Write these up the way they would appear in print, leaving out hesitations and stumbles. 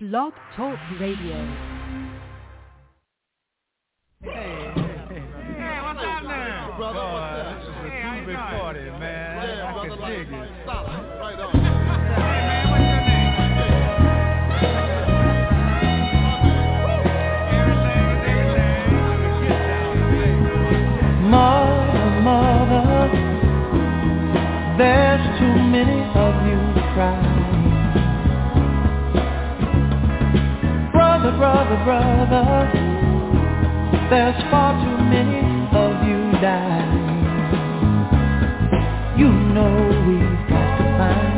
Blog Talk Radio. Hey, what's up now? Brother, this is a two-bit party, man. Yeah, I brother, can dig like, it. stop. Right on. Hey, man, what's your name? Mother, there's too many of you crying. Brother, there's far too many of you dying. You know we've got to find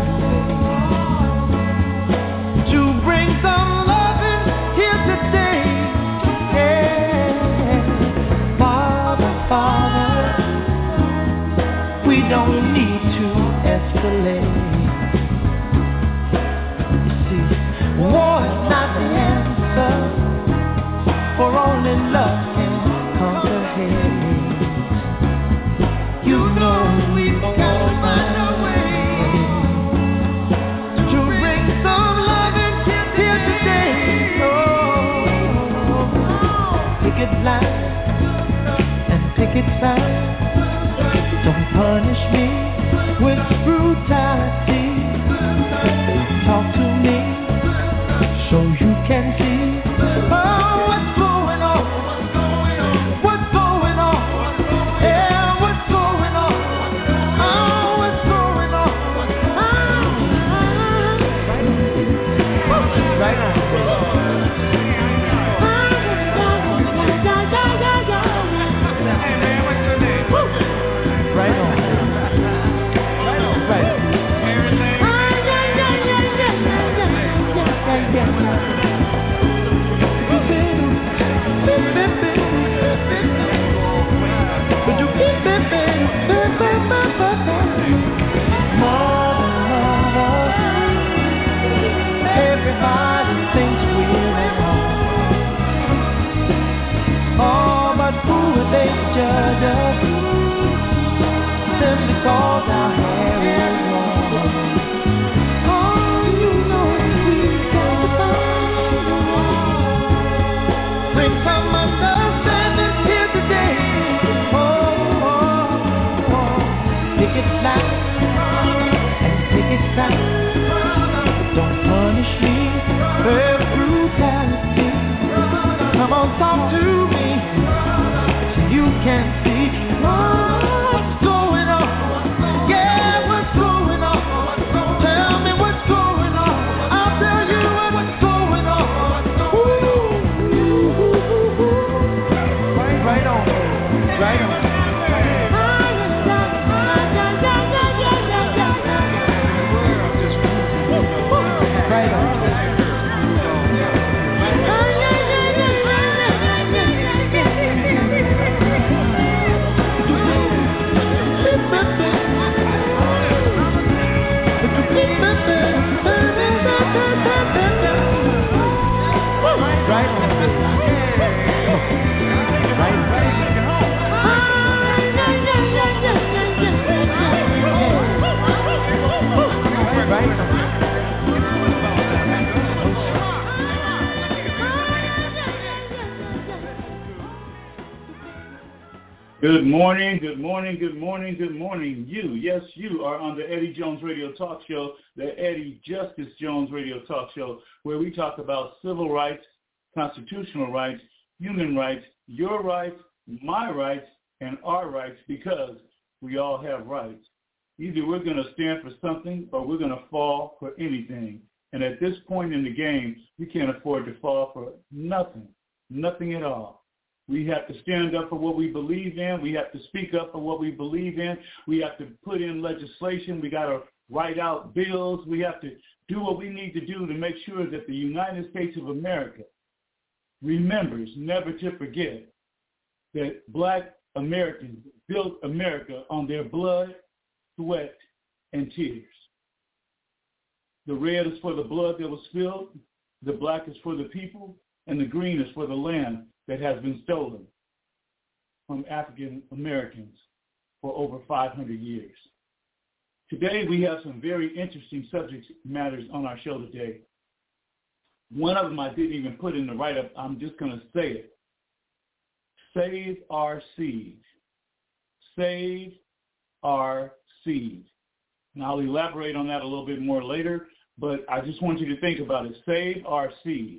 a way to bring some loving here today. Yeah. Father, we don't need to escalate. You see, war is not the answer, for only love can conquer hate. You know we've got to find a way to bring some loving here today. Oh, picket line and picket sign. Don't punish me with brutality. Talk to me so you can see. Oh, what's going on? What's going on? Yeah, what's going on? Oh, what's going on? Right on. Hey, man, what's your name? Right on. Right on. Right on. Everything. Mother, everybody thinks we're wrong. Oh, but who are they to judge us? Simply cause our hair is long. Oh, you know we've got to find a way. Bring some understanding here today. Picket line and picket sign. Don't punish me for brutality. Come on, talk to me so you can see what's going on. Yeah, what's going on? Tell me what's going on. I'll tell you what's going on. Ooh. Right on. Right on. Good morning, good morning, good morning, good morning. You are on the Eddie Jones Radio Talk Show, the Eddie Justice Jones Radio Talk Show, where we talk about civil rights, constitutional rights, human rights, your rights, my rights, and our rights, because we all have rights. Either we're going to stand for something or we're going to fall for anything. And at this point in the game, we can't afford to fall for nothing at all. We have to stand up for what we believe in. We have to speak up for what we believe in. We have to put in legislation. We got to write out bills. We have to do what we need to do to make sure that the United States of America remembers never to forget that black Americans built America on their blood, sweat, and tears. The red is for the blood that was spilled, the black is for the people, and the green is for the land that has been stolen from African Americans for over 500 years. Today we have some very interesting subject matters on our show today. One of them I didn't even put in the write-up. I'm just going to say it. Save our seed. Save our seed. And I'll elaborate on that a little bit more later, but I just want you to think about it. Save our seed.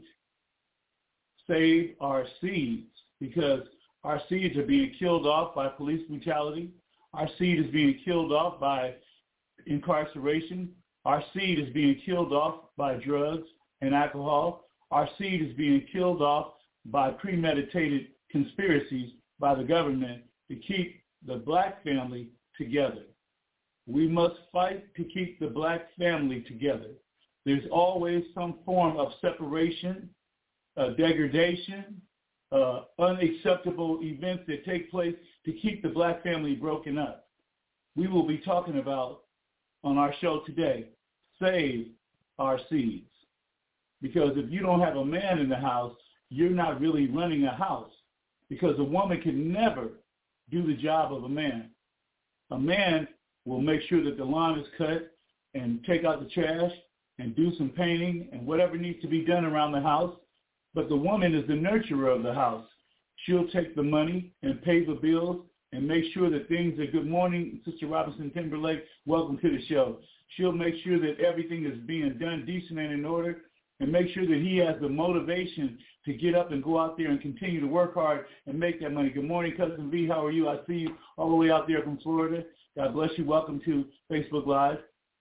Save our seeds, because our seeds are being killed off by police brutality. Our seed is being killed off by incarceration. Our seed is being killed off by drugs and alcohol. Our seed is being killed off by premeditated conspiracies by the government to keep the black family together. We must fight to keep the black family together. There's always some form of separation, degradation, unacceptable events that take place to keep the black family broken up. We will be talking about on our show today, save our seeds. Because if you don't have a man in the house, you're not really running a house, because a woman can never do the job of a man. A man will make sure that the lawn is cut and take out the trash and do some painting and whatever needs to be done around the house. But the woman is the nurturer of the house. She'll take the money and pay the bills and make sure that things are good morning, Sister Robinson Timberlake. Welcome to the show. She'll make sure that everything is being done decent and in order, and make sure that he has the motivation to get up and go out there and continue to work hard and make that money. Good morning, Cousin V. How are you? I see you all the way out there from Florida. God bless you. Welcome to Facebook Live.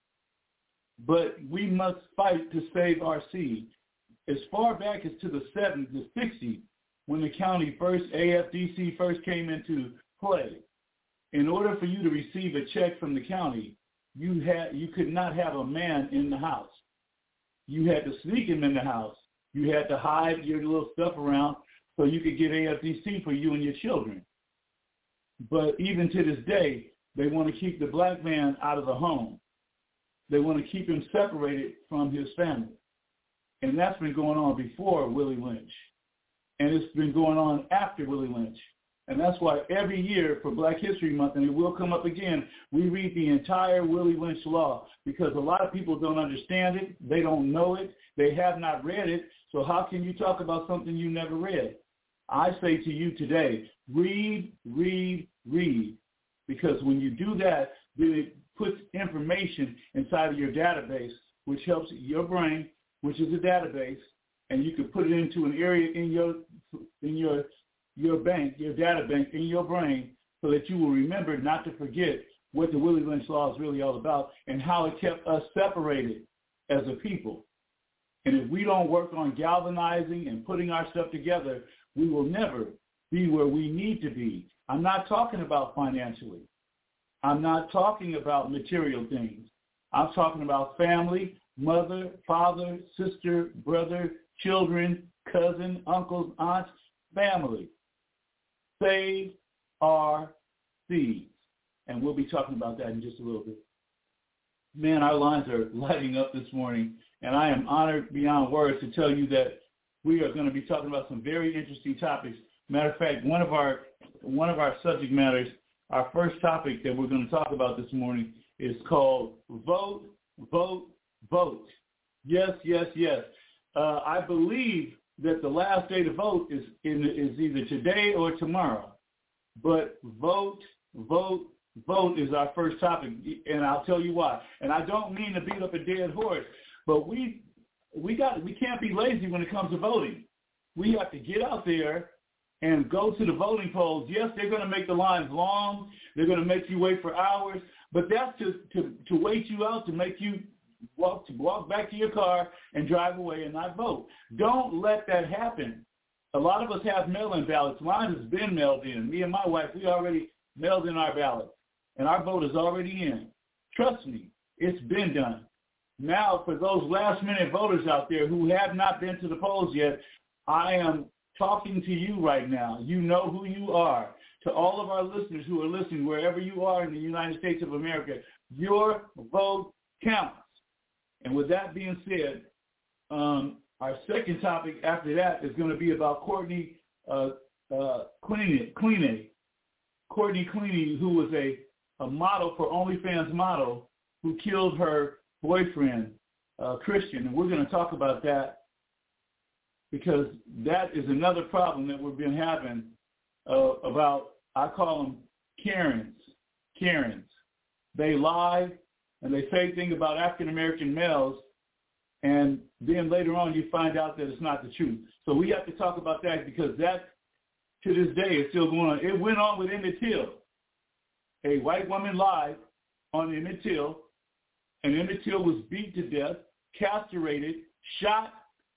But we must fight to save our seed. As far back as to the 70s, the 60s, when the county first, AFDC first came into play, in order for you to receive a check from the county, you could not have a man in the house. You had to sneak him in the house. You had to hide your little stuff around so you could get AFDC for you and your children. But even to this day, they want to keep the black man out of the home. They want to keep him separated from his family. And that's been going on before Willie Lynch. And it's been going on after Willie Lynch. And that's why every year for Black History Month, and it will come up again, we read the entire Willie Lynch law, because a lot of people don't understand it. They don't know it. They have not read it. So how can you talk about something you never read? I say to you today, read, read, read. Because when you do that, then it puts information inside of your database, which helps your brain, which is a database, and you can put it into an area in your bank, your data bank in your brain, so that you will remember not to forget what the Willie Lynch Law is really all about and how it kept us separated as a people. And if we don't work on galvanizing and putting our stuff together, we will never be where we need to be. I'm not talking about financially. I'm not talking about material things. I'm talking about family, mother, father, sister, brother, children, cousin, uncles, aunts, family. Save our seeds. And we'll be talking about that in just a little bit. Man, our lines are lighting up this morning, and I am honored beyond words to tell you that we are going to be talking about some very interesting topics. Matter of fact, one of our subject matters, our first topic that we're going to talk about this morning is called Vote, Vote, Vote. Yes, yes, yes. I believe that the last day to vote is either today or tomorrow. But vote, vote, vote is our first topic, and I'll tell you why. And I don't mean to beat up a dead horse, but we can't be lazy when it comes to voting. We have to get out there and go to the voting polls. Yes, they're going to make the lines long. They're going to make you wait for hours, but that's to wait you out, to make you walk back to your car and drive away and not vote. Don't let that happen. A lot of us have mail-in ballots. Mine has been mailed in. Me and my wife, we already mailed in our ballot, and our vote is already in. Trust me, it's been done. Now, for those last-minute voters out there who have not been to the polls yet, I am talking to you right now. You know who you are. To all of our listeners who are listening, wherever you are in the United States of America, your vote counts. And with that being said, our second topic after that is going to be about Courtney Cleaney. Courtney Cleaney, who was a model for OnlyFans model, who killed her boyfriend, Christian. And we're going to talk about that because that is another problem that we've been having about, I call them Karens. They lie and they say things about African-American males, and then later on you find out that it's not the truth. So we have to talk about that, because that, to this day, is still going on. It went on with Emmett Till. A white woman lied on Emmett Till, and Emmett Till was beat to death, castrated, shot,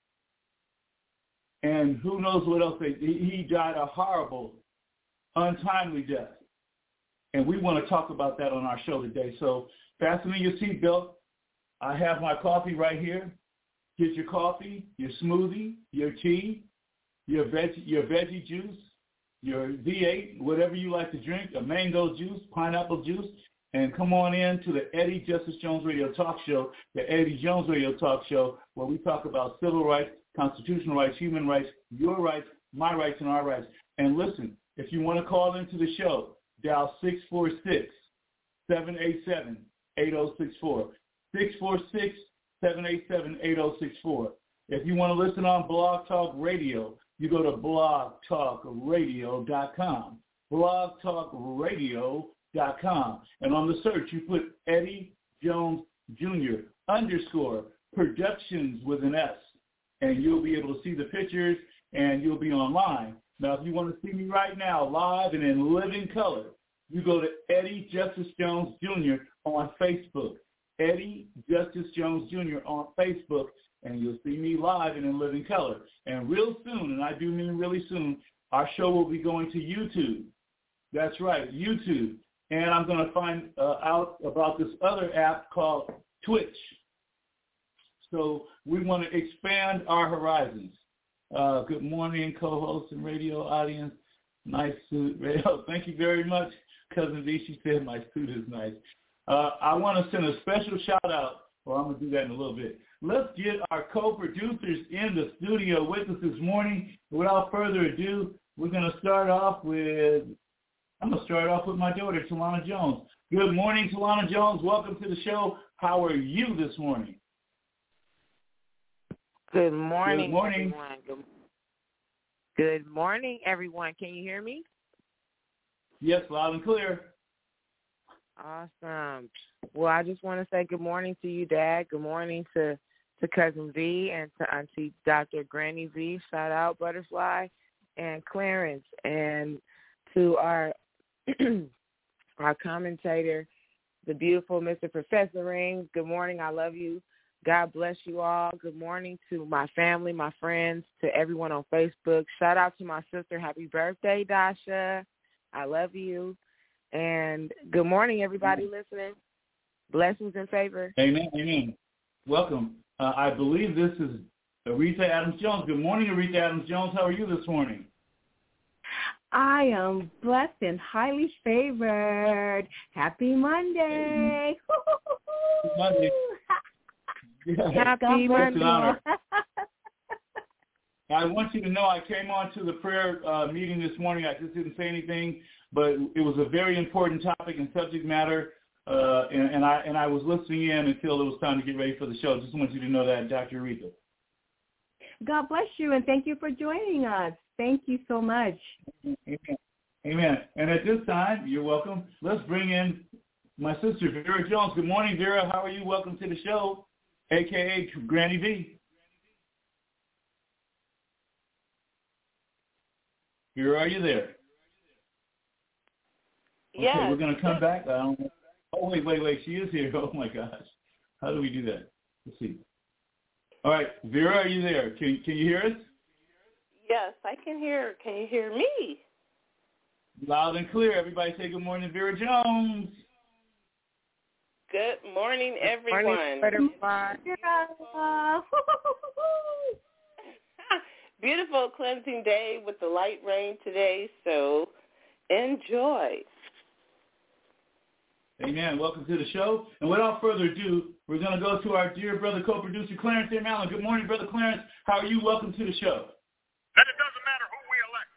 and who knows what else. He died a horrible, untimely death. And we want to talk about that on our show today. So fasten in your seatbelt. I have my coffee right here. Get your coffee, your smoothie, your tea, your veggie juice, your V8, whatever you like to drink, a mango juice, pineapple juice, and come on in to the Eddie Justice Jones Radio Talk Show, the Eddie Jones Radio Talk Show, where we talk about civil rights, constitutional rights, human rights, your rights, my rights, and our rights. And listen, if you want to call into the show, dial 646-787-8064. 646-787-8064. If you want to listen on Blog Talk Radio, you go to blogtalkradio.com. blogtalkradio.com. And on the search, you put Eddie Jones Jr. _ Productions with an S. And you'll be able to see the pictures, and you'll be online. Now, if you want to see me right now, live and in living color, you go to Eddie Justice Jones Jr. on Facebook. Eddie Justice Jones Jr. on Facebook, and you'll see me live and in living color. And real soon, and I do mean really soon, our show will be going to YouTube. That's right, YouTube. And I'm going to find out about this other app called Twitch. So we want to expand our horizons. Good morning, co-host and radio audience. Nice suit, radio. Thank you very much, Cousin V. She said my suit is nice. I want to send a special shout-out. Well, I'm going to do that in a little bit. Let's get our co-producers in the studio with us this morning. Without further ado, we're going to start off with my daughter, Talana Jones. Good morning, Talana Jones. Welcome to the show. How are you this morning? Good morning. Good morning. Everyone. Good morning, everyone. Can you hear me? Yes, loud and clear. Awesome. Well, I just want to say good morning to you, Dad. Good morning to Cousin V and to Auntie Dr. Granny V. Shout out, Butterfly, and Clarence, and to our our commentator, the beautiful Mr. Professor Rings. Good morning. I love you. God bless you all. Good morning to my family, my friends, to everyone on Facebook. Shout out to my sister. Happy birthday, Dasha. I love you. And good morning, everybody listening. Blessings and favor. Amen. Amen. Welcome. I believe this is Aretha Adams-Jones. Good morning, Aretha Adams-Jones. How are you this morning? I am blessed and highly favored. Happy Monday. Happy Monday. Happy Monday. I want you to know I came on to the prayer meeting this morning. I just didn't say anything, but it was a very important topic and subject matter, and I was listening in until it was time to get ready for the show. Just want you to know that, Dr. Aretha. God bless you, and thank you for joining us. Thank you so much. Amen. Amen. And at this time, you're welcome. Let's bring in my sister, Vera Jones. Good morning, Vera. How are you? Welcome to the show, a.k.a. Granny V. Vera, are you there? Yes. Okay, we're going to come back. Oh, wait. She is here. Oh, my gosh. How do we do that? Let's see. All right. Vera, are you there? Can you hear us? Yes, I can hear. Can you hear me? Loud and clear. Everybody say good morning, Vera Jones. Good morning, everyone. Morning, Butterfly. Beautiful cleansing day with the light rain today, so enjoy. Amen. Welcome to the show. And without further ado, we're going to go to our dear brother, co-producer, Clarence M. Allen. Good morning, Brother Clarence. How are you? Welcome to the show. And it doesn't matter who we elect.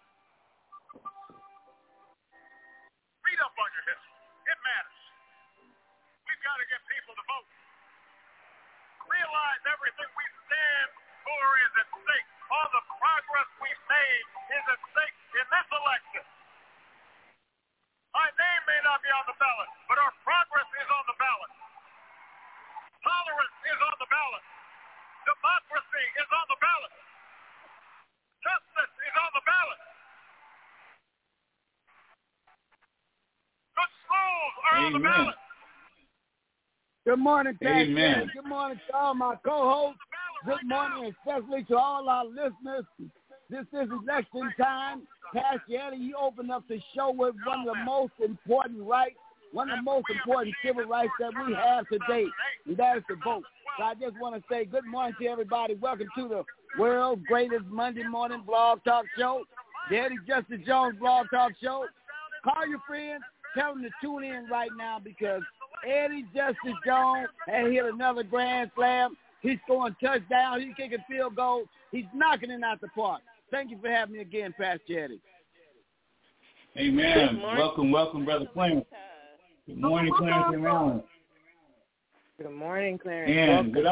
Read up on your history. It matters. We've got to get people to vote. Realize everything we stand for is at stake. progress we've made is at stake in this election. My name may not be on the ballot, but our progress is on the ballot. Tolerance is on the ballot. Democracy is on the ballot. Justice is on the ballot. Good schools are on the ballot. Good morning, Pastor. Amen. Good morning to all my co-hosts. Good morning, especially to all our listeners. This is election time. Pastor Eddie, you opened up the show with one of the most important rights, one of the most important civil rights that we have today, and that is to vote. So I just want to say good morning to everybody. Welcome to the world's greatest Monday morning blog talk show, the Eddie Justice Jones blog talk show. Call your friends. Tell them to tune in right now because Eddie Justice Jones has hit another grand slam. He's scoring touchdowns. He's kicking field goals. He's knocking it out the park. Thank you for having me again, Pastor Eddie. Amen. Welcome, Brother Clarence. Good morning, Clarence and Allen. Good morning, Clarence. And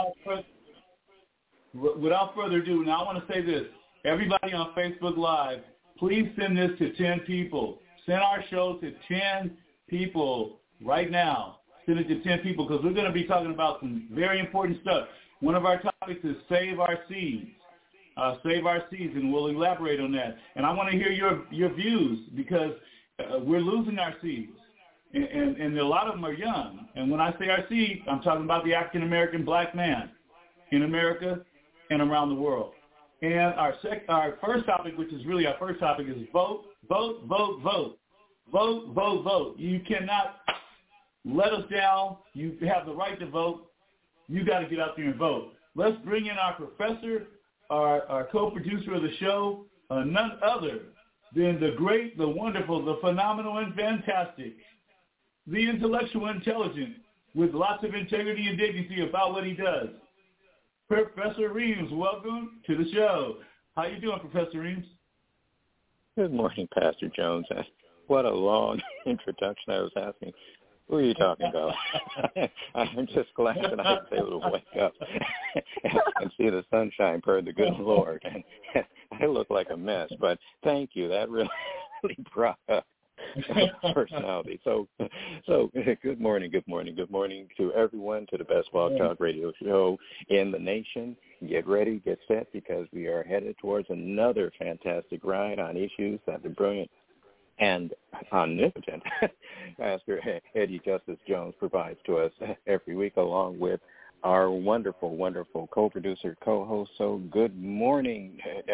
without further ado, now I want to say this. Everybody on Facebook Live, please send this to 10 people. Send our show to 10 people right now. Send it to 10 people because we're going to be talking about some very important stuff. One of our topics is Save Our Seeds. Save Our Seeds, and we'll elaborate on that. And I want to hear your views because we're losing our seeds. And a lot of them are young. And when I say our seed, I'm talking about the African-American black man in America and around the world. And our first topic, which is really our first topic, is vote, vote, vote, vote. Vote, vote, vote. You cannot let us down. You have the right to vote. You got to get out there and vote. Let's bring in our professor, our co-producer of the show, none other than the great, the wonderful, the phenomenal, and fantastic, the intellectual intelligent, with lots of integrity and dignity about what he does. Professor Reams, welcome to the show. How you doing, Professor Reams? Good morning, Pastor Jones. What a long introduction. I was asking, who are you talking about? I'm just glad that I was able to wake up and see the sunshine per the good Lord. And I look like a mess, but thank you. That really brought up personality. So good morning to everyone, to the best blog talk radio show in the nation. Get ready, get set, because we are headed towards another fantastic ride on issues that the brilliant and omnipotent Pastor Eddie Justice Jones provides to us every week, along with our wonderful, wonderful co-producer, co-host. So good morning,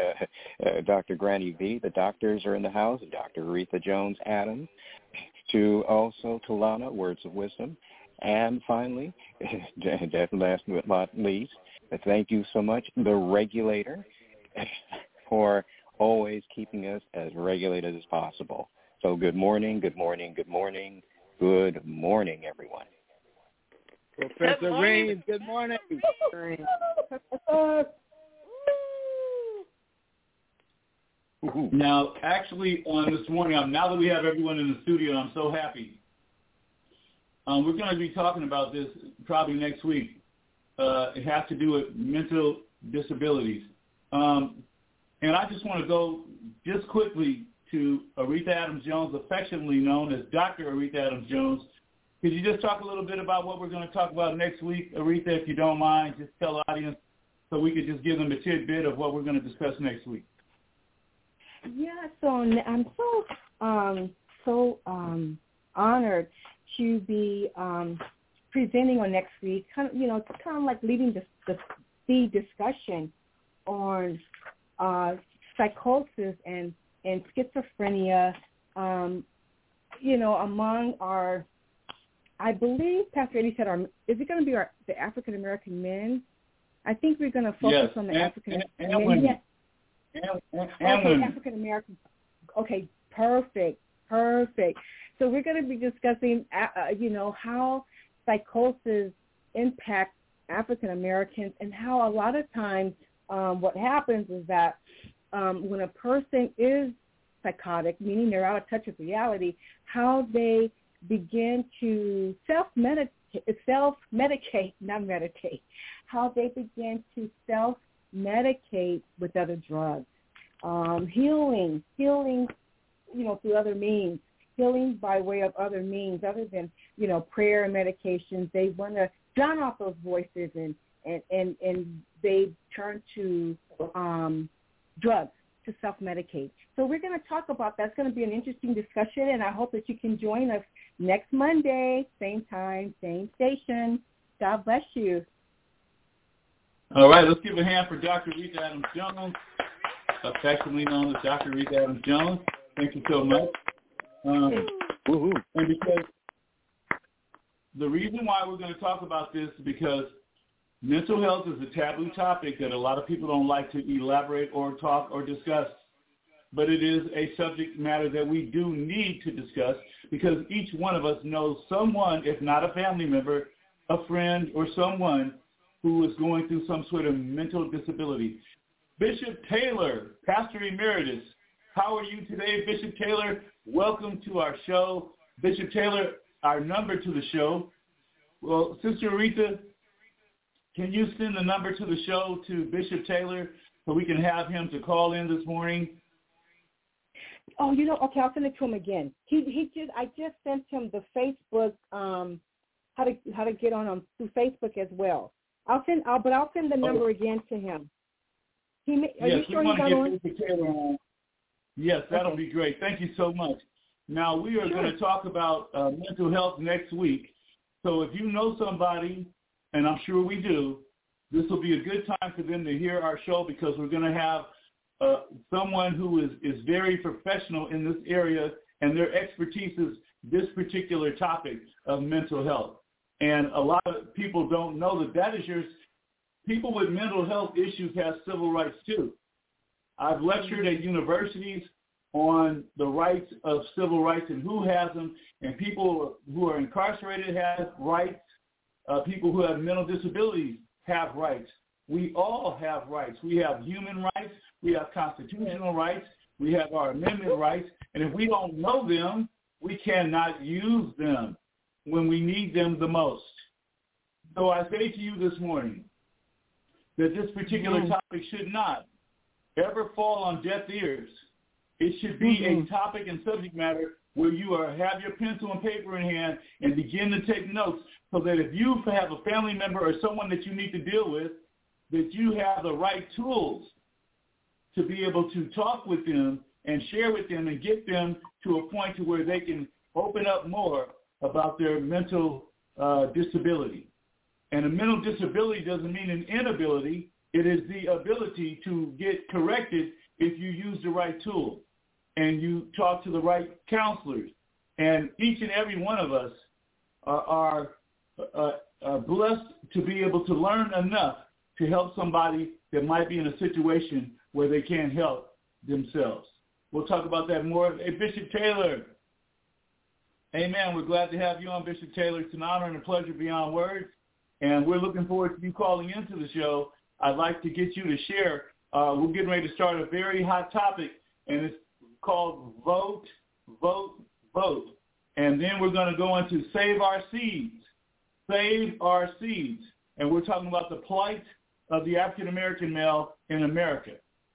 Dr. Granny V. The doctors are in the house, Dr. Aretha Jones Adams, to Lana, Words of Wisdom. And finally, last but not least, thank you so much, the regulator, for always keeping us as regulated as possible. So good morning, everyone. Professor Reams, good morning. Now, actually, on this morning, now that we have everyone in the studio, I'm so happy. We're going to be talking about this probably next week. It has to do with mental disabilities. And I just want to go just quickly to Aretha Adams Jones, affectionately known as Dr. Aretha Adams Jones. Could you just talk a little bit about what we're going to talk about next week, Aretha, if you don't mind? Just tell the audience so we could just give them a tidbit of what we're going to discuss next week. Yeah, so I'm so honored to be presenting on next week, kind of like leading the discussion on psychosis and schizophrenia, among our, I believe Pastor Eddie said, is it going to be the African-American men? I think we're going to focus on the African-American men. Yes. Okay, African-American. Okay, perfect. So we're going to be discussing, how psychosis impacts African-Americans and how a lot of times what happens is that when a person is psychotic, meaning they're out of touch with reality, how they begin to self-medicate, how they begin to self-medicate with other drugs. healing, through other means, healing by way of other means other than, prayer and medications. They want to drown out those voices and they turn to drugs to self-medicate. So we're going to talk about that. It's going to be an interesting discussion, and I hope that you can join us next Monday, same time, same station. God bless you. All right, let's give a hand for Dr. Rita Adams-Jones, affectionately known as Dr. Rita Adams-Jones. Thank you so much. And because the reason why we're going to talk about this is because mental health is a taboo topic that a lot of people don't like to elaborate or talk or discuss. But it is a subject matter that we do need to discuss because each one of us knows someone, if not a family member, a friend, or someone who is going through some sort of mental disability. Bishop Taylor, Pastor Emeritus, how are you today, Bishop Taylor? Welcome to our show. Bishop Taylor, our number to the show. Well, Sister Aretha, can you send the number to the show to Bishop Taylor so we can have him to call in this morning? Oh, okay, I'll send it to him again. I just sent him the Facebook, how to get on through Facebook as well. I'll send the number again to him. Are you sure he got on? Taylor on? Yes, that'll be great. Thank you so much. Now, we are going to talk about mental health next week. So if you know somebody, and I'm sure we do, this will be a good time for them to hear our show because we're going to have someone who is very professional in this area, and their expertise is this particular topic of mental health. And a lot of people don't know that is yours. People with mental health issues have civil rights too. I've lectured at universities on the rights of civil rights and who has them, and people who are incarcerated have rights. People who have mental disabilities have rights. We all have rights. We have human rights. We have constitutional rights. We have our amendment rights. And if we don't know them, we cannot use them when we need them the most. So I say to you this morning that this particular topic should not ever fall on deaf ears. It should be a topic and subject matter where you have your pencil and paper in hand and begin to take notes so that if you have a family member or someone that you need to deal with, that you have the right tools to be able to talk with them and share with them and get them to a point to where they can open up more about their mental disability. And a mental disability doesn't mean an inability. It is the ability to get corrected if you use the right tool and you talk to the right counselors. And each and every one of us are blessed to be able to learn enough to help somebody that might be in a situation where they can't help themselves. We'll talk about that more. Hey, Bishop Taylor. Amen. We're glad to have you on, Bishop Taylor. It's an honor and a pleasure beyond words. And we're looking forward to you calling into the show. I'd like to get you to share. We're getting ready to start a very hot topic, and it's called Vote, Vote, Vote. And then we're going to go into Save Our Seeds. Save Our Seeds. And we're talking about the plight of the African-American male in America.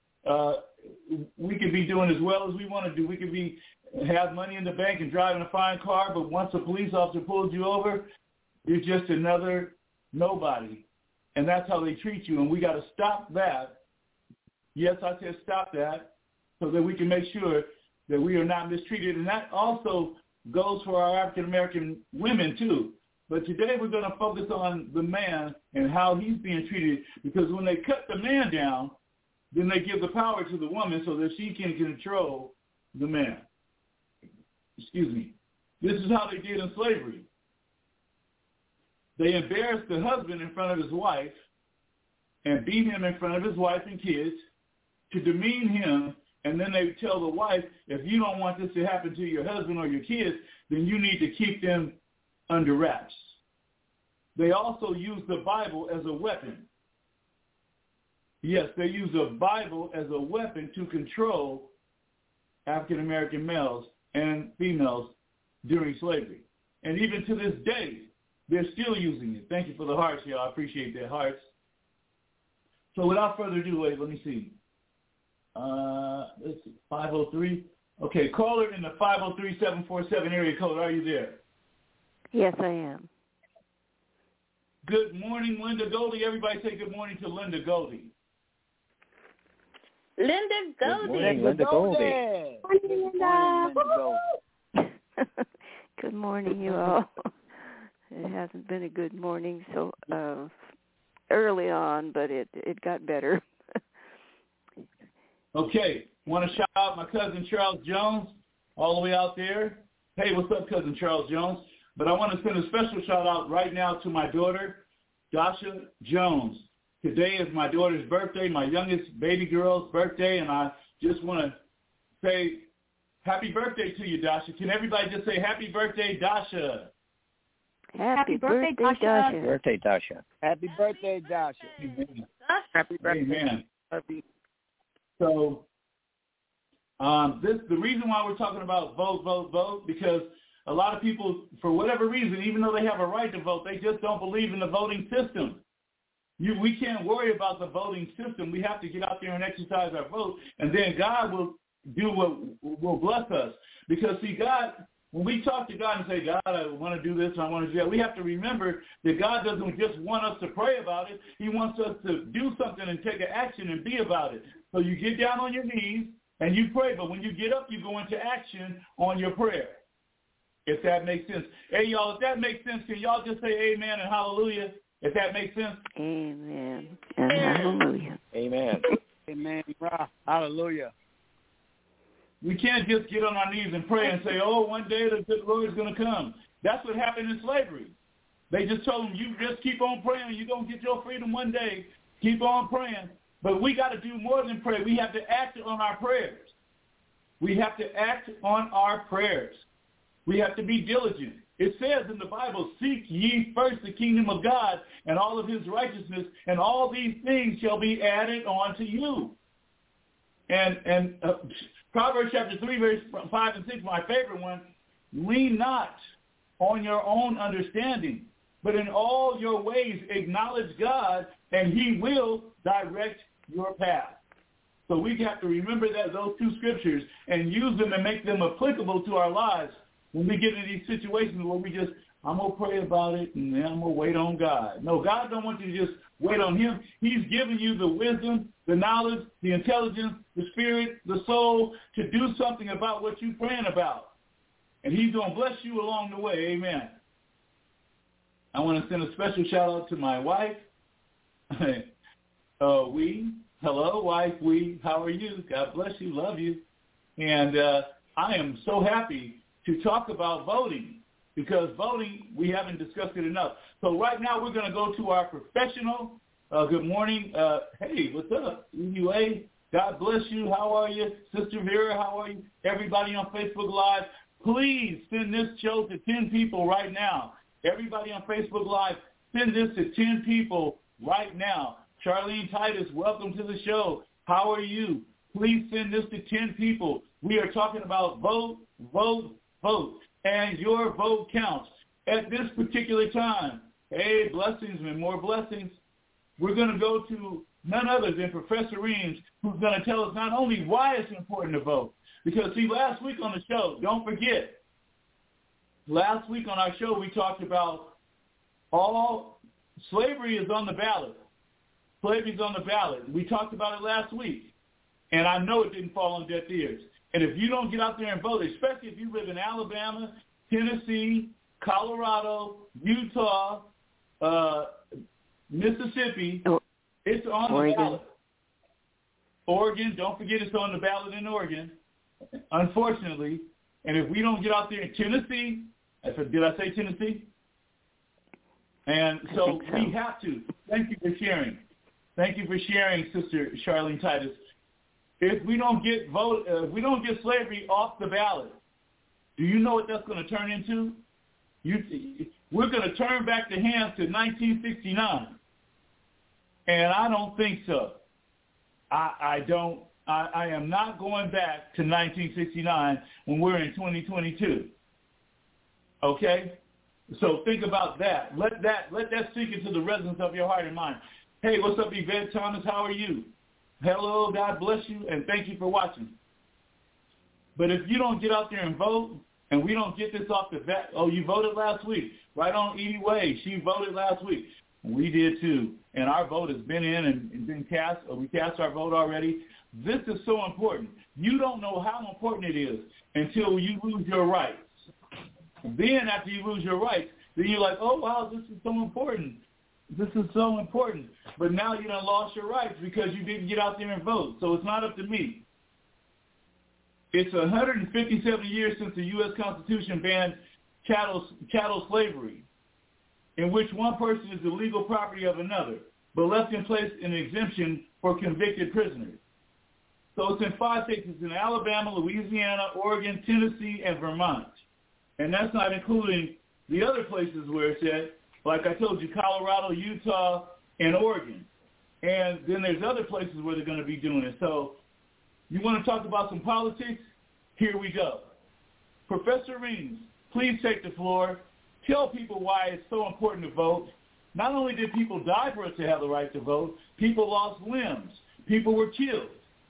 We could be doing as well as we want to do. We could have money in the bank and driving a fine car, but once a police officer pulls you over, you're just another nobody. And that's how they treat you. And we got to stop that. Yes, I said stop that so that we can make sure that we are not mistreated. And that also goes for our African-American women, too. But today we're going to focus on the man and how he's being treated, because when they cut the man down, then they give the power to the woman so that she can control the man. Excuse me. This is how they did in slavery. They embarrassed the husband in front of his wife and beat him in front of his wife and kids to demean him, and then they tell the wife, if you don't want this to happen to your husband or your kids, then you need to keep them under wraps. They also use the Bible as a weapon. Yes, they use the Bible as a weapon to control African-American males and females during slavery. And even to this day, they're still using it. Thank you for the hearts, y'all. I appreciate that, hearts. So without further ado, let me see. let's see, 503. Okay, caller in the 503-747 area code. Are you there? Yes, I am. Good morning, Linda Goldie. Everybody say good morning to Linda Goldie. Linda Goldie. Good morning, Linda Goldie. Good morning, you all. It hasn't been a good morning so early on, but it got better. Okay, want to shout out my cousin Charles Jones all the way out there. Hey, what's up, cousin Charles Jones? But I want to send a special shout out right now to my daughter, Dasha Jones. Today is my daughter's birthday, my youngest baby girl's birthday, and I just want to say happy birthday to you, Dasha. Can everybody just say happy birthday, Dasha? Happy birthday, Dasha. Happy birthday, Dasha. Happy birthday, Dasha. Amen. Happy birthday. Amen. Happy. So the reason why we're talking about vote, because a lot of people, for whatever reason, even though they have a right to vote, they just don't believe in the voting system. We can't worry about the voting system. We have to get out there and exercise our vote, and then God will do what will bless us. Because, see, God, when we talk to God and say, God, I want to do this, I want to do that, we have to remember that God doesn't just want us to pray about it. He wants us to do something and take an action and be about it. So you get down on your knees and you pray, but when you get up, you go into action on your prayer, if that makes sense. Hey, y'all, if that makes sense, can y'all just say amen and hallelujah, if that makes sense? Amen and hallelujah. Amen. Amen. Hallelujah. We can't just get on our knees and pray and say, oh, one day the good Lord is going to come. That's what happened in slavery. They just told them, you just keep on praying. You're going to get your freedom one day. Keep on praying. But we got to do more than pray. We have to act on our prayers. We have to act on our prayers. We have to be diligent. It says in the Bible, seek ye first the kingdom of God and all of his righteousness, and all these things shall be added on to you. And Proverbs chapter 3, verse 5 and 6, my favorite one, lean not on your own understanding, but in all your ways acknowledge God, and he will direct your path. So we have to remember that those two scriptures and use them and make them applicable to our lives when we get in these situations where we just, I'm going to pray about it and then I'm going to wait on God. No, God don't want you to just wait on him. He's giving you the wisdom, the knowledge, the intelligence, the spirit, the soul to do something about what you're praying about. And he's going to bless you along the way. Amen. I want to send a special shout out to my wife. Hello, wife, how are you? God bless you, love you. And I am so happy to talk about voting, because voting, we haven't discussed it enough. So right now we're going to go to our professional. Good morning. Hey, what's up? EUA, God bless you. How are you? Sister Vera, how are you? Everybody on Facebook Live, please send this show to 10 people right now. Everybody on Facebook Live, send this to 10 people right now. Charlene Titus, welcome to the show. How are you? Please send this to 10 people. We are talking about vote, vote, vote, and your vote counts. At this particular time, hey, blessings and more blessings. We're going to go to none other than Professor Reams, who's going to tell us not only why it's important to vote, because, see, last week on the show, don't forget, last week on our show we talked about slavery is on the ballot. Slavery's on the ballot. We talked about it last week, and I know it didn't fall on deaf ears. And if you don't get out there and vote, especially if you live in Alabama, Tennessee, Colorado, Utah, Mississippi, it's on the ballot. Oregon, don't forget it's on the ballot in Oregon, unfortunately. And if we don't get out there in Tennessee, did I say Tennessee? And so we have to. Thank you for sharing. Thank you for sharing, Sister Charlene Titus. If we don't get slavery off the ballot, do you know what that's going to turn into? We're going to turn back the hands to 1969, and I don't think so. I am not going back to 1969 when we're in 2022. Okay, so think about that. Let that sink into the resonance of your heart and mind. Hey, what's up, Yvette Thomas? How are you? hello, God bless you, and thank you for watching. But if you don't get out there and vote, and we don't get this off the bat, oh, you voted last week. Right on Edie Wade, she voted last week. We did too, and our vote has been in and been cast, or we cast our vote already. This is so important. You don't know how important it is until you lose your rights. Then after you lose your rights, then you're like, oh, wow, this is so important. This is so important. But now you done lost your rights because you didn't get out there and vote. So it's not up to me. It's 157 years since the U.S. Constitution banned chattel slavery, in which one person is the legal property of another, but left in place an exemption for convicted prisoners. So it's in 5 states. It's in Alabama, Louisiana, Oregon, Tennessee, and Vermont. And that's not including the other places where it's at, like I told you, Colorado, Utah, and Oregon. And then there's other places where they're going to be doing it. So you want to talk about some politics? Here we go. Professor Reams, please take the floor. Tell people why it's so important to vote. Not only did people die for us to have the right to vote, people lost limbs. People were killed.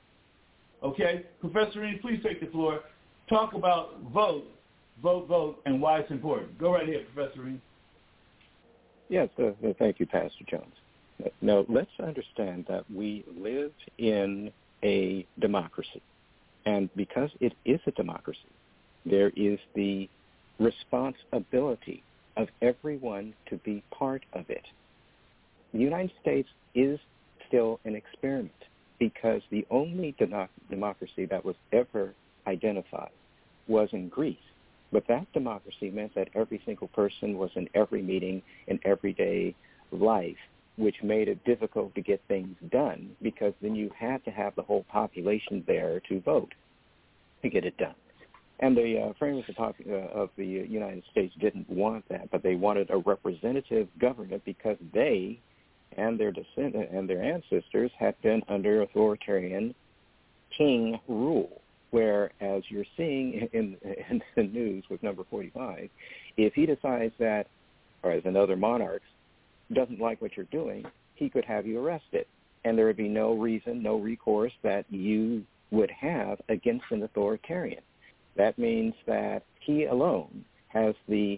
Okay? Professor Reams, please take the floor. Talk about vote, and why it's important. Go right ahead, Professor Reams. Yes, thank you, Pastor Jones. Now, let's understand that we live in a democracy. And because it is a democracy, there is the responsibility of everyone to be part of it. The United States is still an experiment because the only democracy that was ever identified was in Greece. But that democracy meant that every single person was in every meeting in everyday life, which made it difficult to get things done because then you had to have the whole population there to vote to get it done. And the framers of the United States didn't want that, but they wanted a representative government because they and their descendants and their ancestors had been under authoritarian king rule. Where, as you're seeing in the news with number 45, if he decides that, or as another monarch, doesn't like what you're doing, he could have you arrested. And there would be no reason, no recourse that you would have against an authoritarian. That means that he alone has the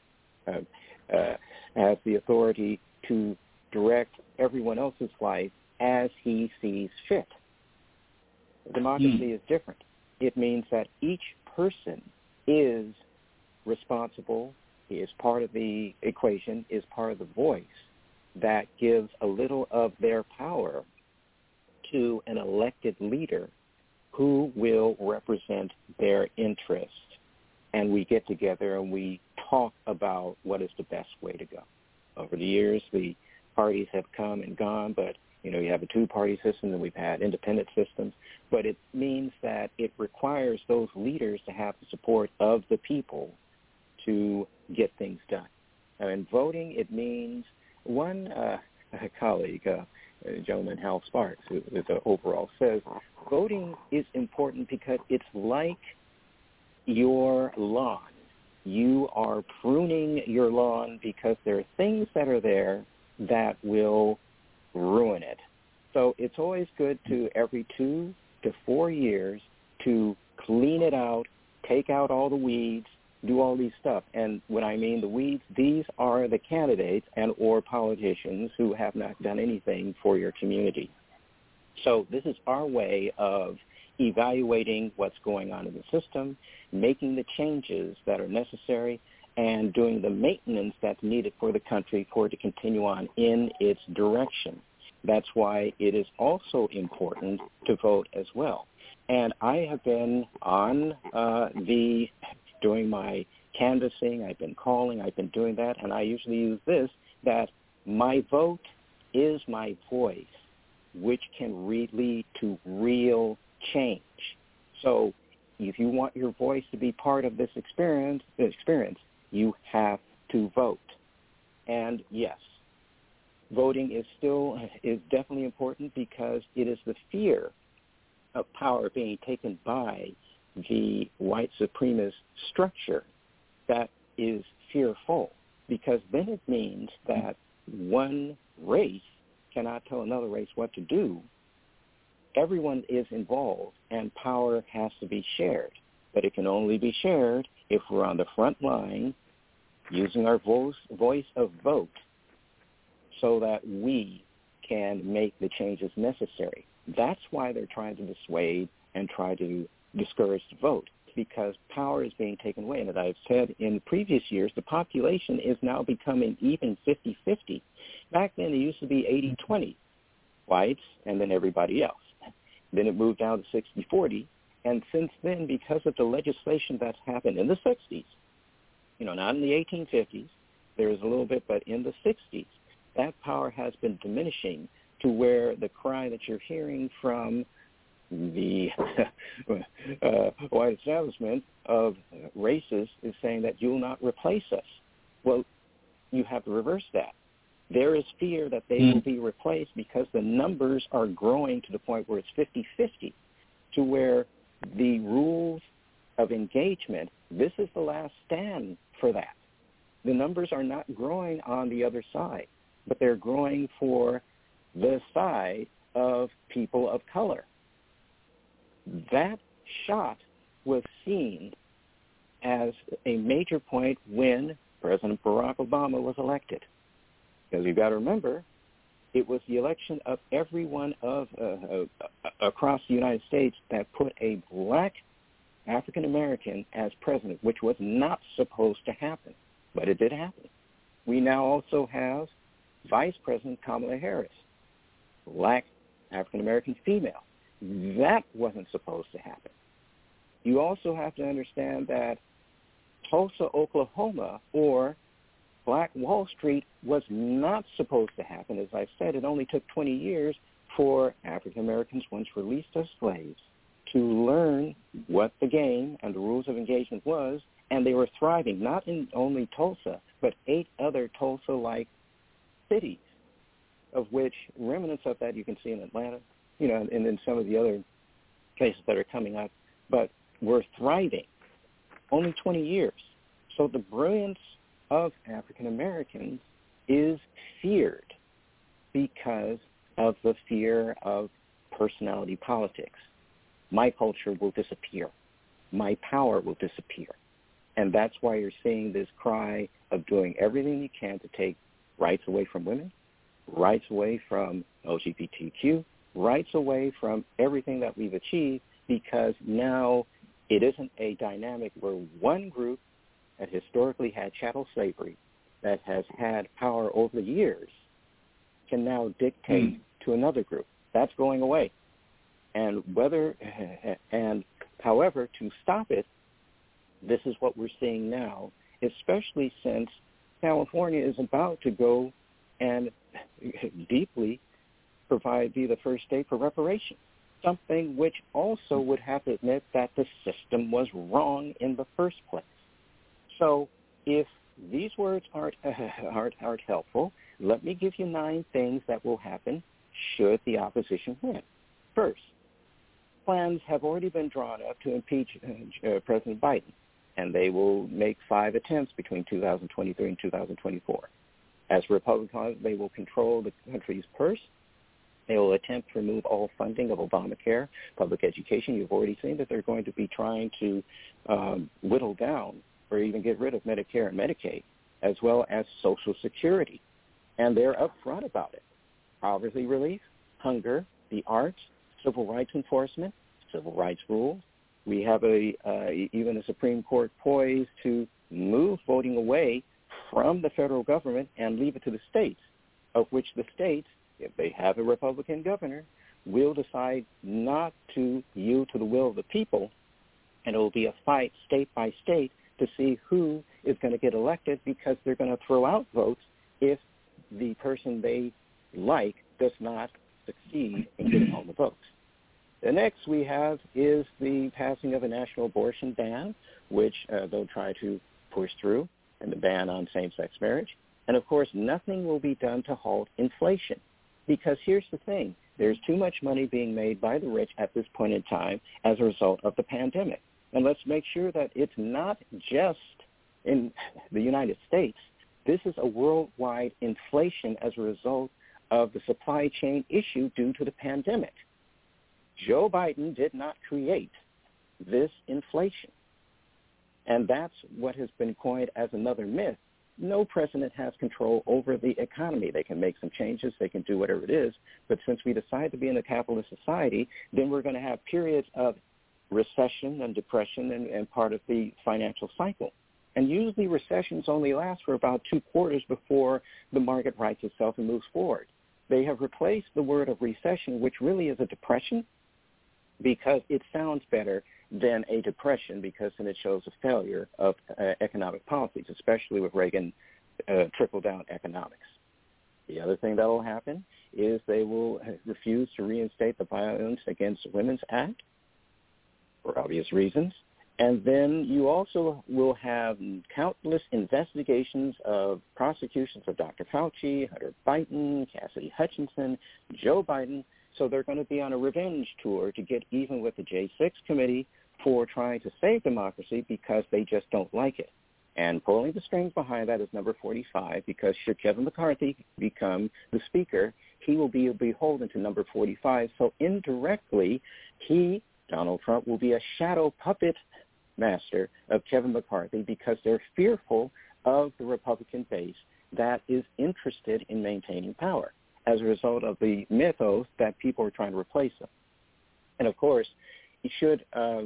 authority to direct everyone else's life as he sees fit. Democracy is different. It means that each person is responsible, is part of the equation, is part of the voice that gives a little of their power to an elected leader who will represent their interests. And we get together and we talk about what is the best way to go. Over the years, the parties have come and gone, but you have a two-party system, and we've had independent systems, but it means that it requires those leaders to have the support of the people to get things done. And voting, it means one colleague, a gentleman, Hal Sparks, who is the overall, says voting is important because it's like your lawn. You are pruning your lawn because there are things that are there that will ruin it. So it's always good to every 2 to 4 years to clean it out, take out all the weeds, do all these stuff. And when I mean the weeds, these are the candidates and or politicians who have not done anything for your community. So this is our way of evaluating what's going on in the system, making the changes that are necessary, and doing the maintenance that's needed for the country for it to continue on in its direction. That's why it is also important to vote as well. And I have been on doing my canvassing, I've been calling, I've been doing that, and I usually use this, that my vote is my voice, which can lead to real change. So if you want your voice to be part of this experience, you have to vote. And yes, voting is definitely important because it is the fear of power being taken by the white supremacist structure that is fearful, because then it means that one race cannot tell another race what to do, everyone is involved, and power has to be shared. But it can only be shared if we're on the front line using our voice of vote so that we can make the changes necessary. That's why they're trying to dissuade and try to discourage the vote, because power is being taken away. And as I've said in previous years, the population is now becoming even 50-50. Back then it used to be 80-20, whites and then everybody else. Then it moved down to 60-40. And since then, because of the legislation that's happened in the 60s, not in the 1850s, there was a little bit, but in the 60s, that power has been diminishing to where the cry that you're hearing from the white establishment of races is saying that you'll not replace us. Well, you have to reverse that. There is fear that they will be replaced because the numbers are growing to the point where it's 50-50, to where the rules of engagement, this is the last stand for that. The numbers are not growing on the other side, but they're growing for the side of people of color. That shot was seen as a major point when President Barack Obama was elected. Because you've got to remember, it was the election of everyone across the United States that put a black African-American as president, which was not supposed to happen, but it did happen. We now also have Vice President Kamala Harris, black African-American female. That wasn't supposed to happen. You also have to understand that Tulsa, Oklahoma, or Black Wall Street was not supposed to happen. As I said, it only took 20 years for African Americans, once released as slaves, to learn what the game and the rules of engagement was, and they were thriving, not in only Tulsa, but 8 other Tulsa-like cities, of which remnants of that you can see in Atlanta, and in some of the other places that are coming up, but were thriving. Only 20 years. So the brilliance of African Americans is feared because of the fear of personality politics. My culture will disappear. My power will disappear. And that's why you're seeing this cry of doing everything you can to take rights away from women, rights away from LGBTQ, rights away from everything that we've achieved, because now it isn't a dynamic where one group that historically had chattel slavery, that has had power over the years, can now dictate to another group. That's going away. And however, to stop it, this is what we're seeing now, especially since California is about to go and deeply be the first state for reparations, something which also would have to admit that the system was wrong in the first place. So if these words aren't helpful, let me give you 9 things that will happen should the opposition win. First, plans have already been drawn up to impeach President Biden, and they will make 5 attempts between 2023 and 2024. As Republicans, they will control the country's purse. They will attempt to remove all funding of Obamacare, public education. You've already seen that they're going to be trying to whittle down or even get rid of Medicare and Medicaid, as well as Social Security. And they're upfront about it. Poverty relief, hunger, the arts, civil rights enforcement, civil rights rules. We have even a Supreme Court poised to move voting away from the federal government and leave it to the states, of which the states, if they have a Republican governor, will decide not to yield to the will of the people, and it will be a fight state by state to see who is going to get elected, because they're going to throw out votes if the person they like does not succeed in getting all the votes. The next we have is the passing of a national abortion ban, which they'll try to push through, and the ban on same-sex marriage. And, of course, nothing will be done to halt inflation, because here's the thing. There's too much money being made by the rich at this point in time as a result of the pandemic. And let's make sure that it's not just in the United States. This is a worldwide inflation as a result of the supply chain issue due to the pandemic. Joe Biden did not create this inflation. And that's what has been coined as another myth. No president has control over the economy. They can make some changes. They can do whatever it is. But since we decide to be in a capitalist society, then we're going to have periods of recession and depression and part of the financial cycle. And usually recessions only last for about 2 quarters before the market rights itself and moves forward. They have replaced the word of recession, which really is a depression, because it sounds better than a depression, because then it shows a failure of economic policies, especially with Reagan trickle-down economics. The other thing that will happen is they will refuse to reinstate the Violence Against Women's Act for obvious reasons. And then you also will have countless investigations of prosecutions of Dr. Fauci, Hunter Biden, Cassidy Hutchinson, Joe Biden. So they're going to be on a revenge tour to get even with the J6 committee for trying to save democracy, because they just don't like it. And pulling the strings behind that is number 45, because should Kevin McCarthy become the speaker, he will be beholden to number 45. So indirectly, Donald Trump, will be a shadow puppet master of Kevin McCarthy, because they're fearful of the Republican base that is interested in maintaining power as a result of the mythos that people are trying to replace them. And of course, should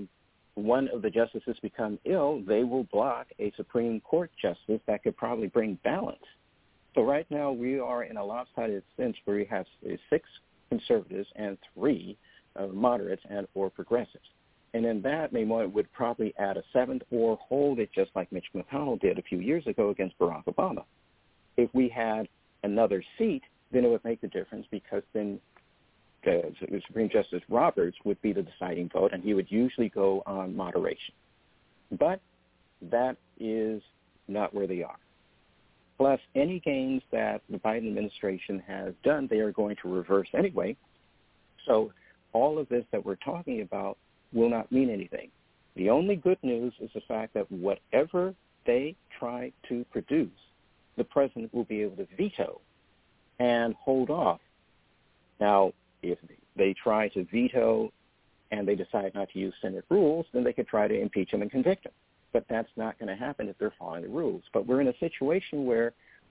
one of the justices become ill, they will block a Supreme Court justice that could probably bring balance. So right now we are in a lopsided sense where we have 6 conservatives and 3 moderates and or progressives. And then that would probably add a 7th or hold it just like Mitch McConnell did a few years ago against Barack Obama. If we had another seat, then it would make a difference, because then the Supreme Justice Roberts would be the deciding vote, and he would usually go on moderation. But that is not where they are. Plus, any gains that the Biden administration has done, they are going to reverse anyway. So all of this that we're talking about will not mean anything. The only good news is the fact that whatever they try to produce, the president will be able to veto and hold off. Now, if they try to veto and they decide not to use Senate rules, then they could try to impeach him and convict him. But that's not going to happen if they're following the rules. But we're in a situation where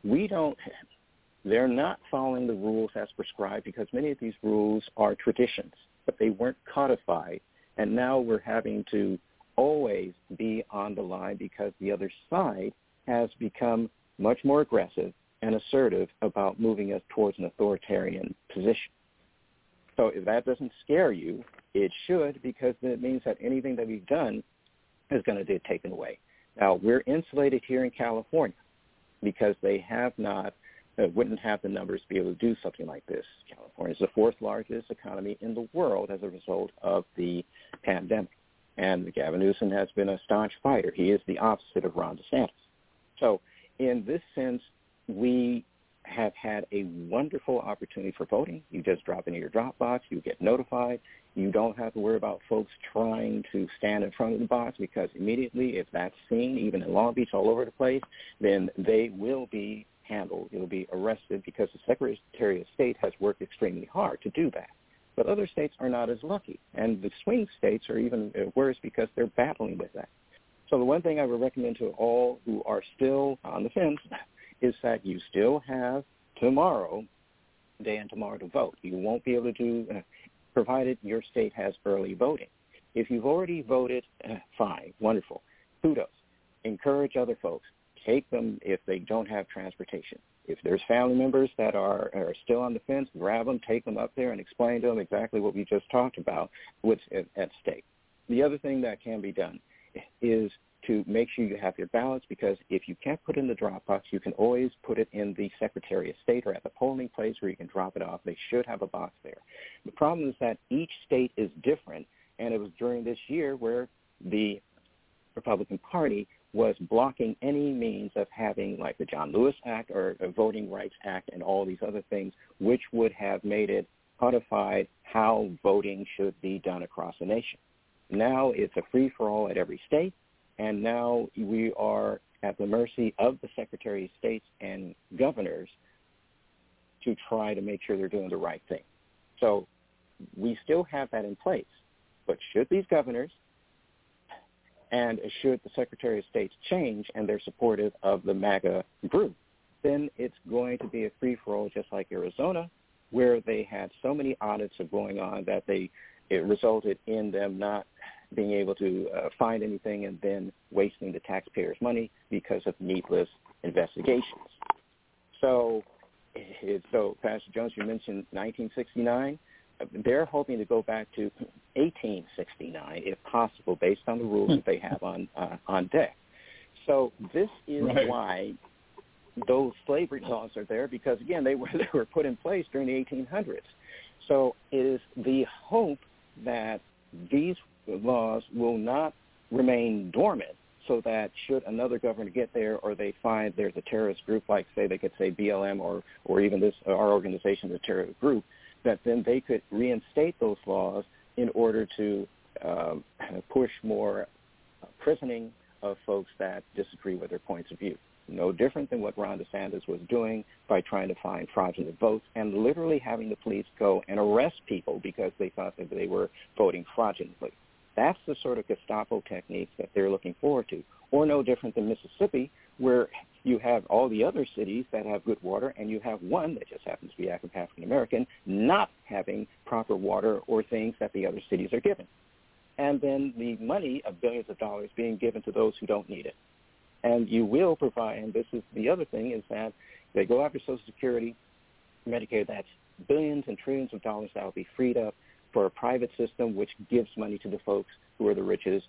they're not following the rules as prescribed, because many of these rules are traditions, but they weren't codified. And now we're having to always be on the line, because the other side has become much more aggressive and assertive about moving us towards an authoritarian position. So if that doesn't scare you, it should, because then it means that anything that we've done is going to be taken away. Now, we're insulated here in California because they have not, wouldn't have the numbers to be able to do something like this. California is the 4th largest economy in the world as a result of the pandemic. And Gavin Newsom has been a staunch fighter. He is the opposite of Ron DeSantis. So in this sense, we have had a wonderful opportunity for voting. You just drop into your Dropbox, you get notified. You don't have to worry about folks trying to stand in front of the box, because immediately, if that's seen, even in Long Beach, all over the place, then they will be handled. It will be arrested, because the Secretary of State has worked extremely hard to do that. But other states are not as lucky, and the swing states are even worse because they're battling with that. So the one thing I would recommend to all who are still on the fence is that you still have day and tomorrow to vote. You won't be able to do, provided your state has early voting. If you've already voted, fine, wonderful, kudos. Encourage other folks. Take them if they don't have transportation. If there's family members that are still on the fence, grab them, take them up there, and explain to them exactly what we just talked about, what's at stake. The other thing that can be done is to make sure you have your ballots, because if you can't put it in the Dropbox, you can always put it in the Secretary of State or at the polling place where you can drop it off. They should have a box there. The problem is that each state is different, and it was during this year where the Republican Party was blocking any means of having like the John Lewis Act or a Voting Rights Act and all these other things, which would have made it codified how voting should be done across the nation. Now it's a free-for-all at every state, and now we are at the mercy of the Secretary of States and governors to try to make sure they're doing the right thing. So we still have that in place. But should these governors and should the Secretary of State change and they're supportive of the MAGA group, then it's going to be a free-for-all just like Arizona, where they had so many audits of going on that it resulted in them not being able to find anything and then wasting the taxpayers' money because of needless investigations. So Pastor Jones, you mentioned 1969. They're hoping to go back to 1869, if possible, based on the rules that they have on deck. So this is why those slavery laws are there, because, again, they were put in place during the 1800s. So it is the hope that these laws will not remain dormant, so that should another governor get there or they find there's a terrorist group, like, say, they could say BLM or even our organization is a terrorist group, that then they could reinstate those laws in order to push more prisoning of folks that disagree with their points of view. No different than what Ron DeSantis was doing by trying to find fraudulent votes and literally having the police go and arrest people because they thought that they were voting fraudulently. That's the sort of Gestapo techniques that they're looking forward to. Or no different than Mississippi, where you have all the other cities that have good water and you have one that just happens to be African-American not having proper water or things that the other cities are given. And then the money of billions of dollars being given to those who don't need it. And you will provide, and this is the other thing, is that they go after Social Security, Medicare, that's billions and trillions of dollars that will be freed up for a private system which gives money to the folks who are the richest,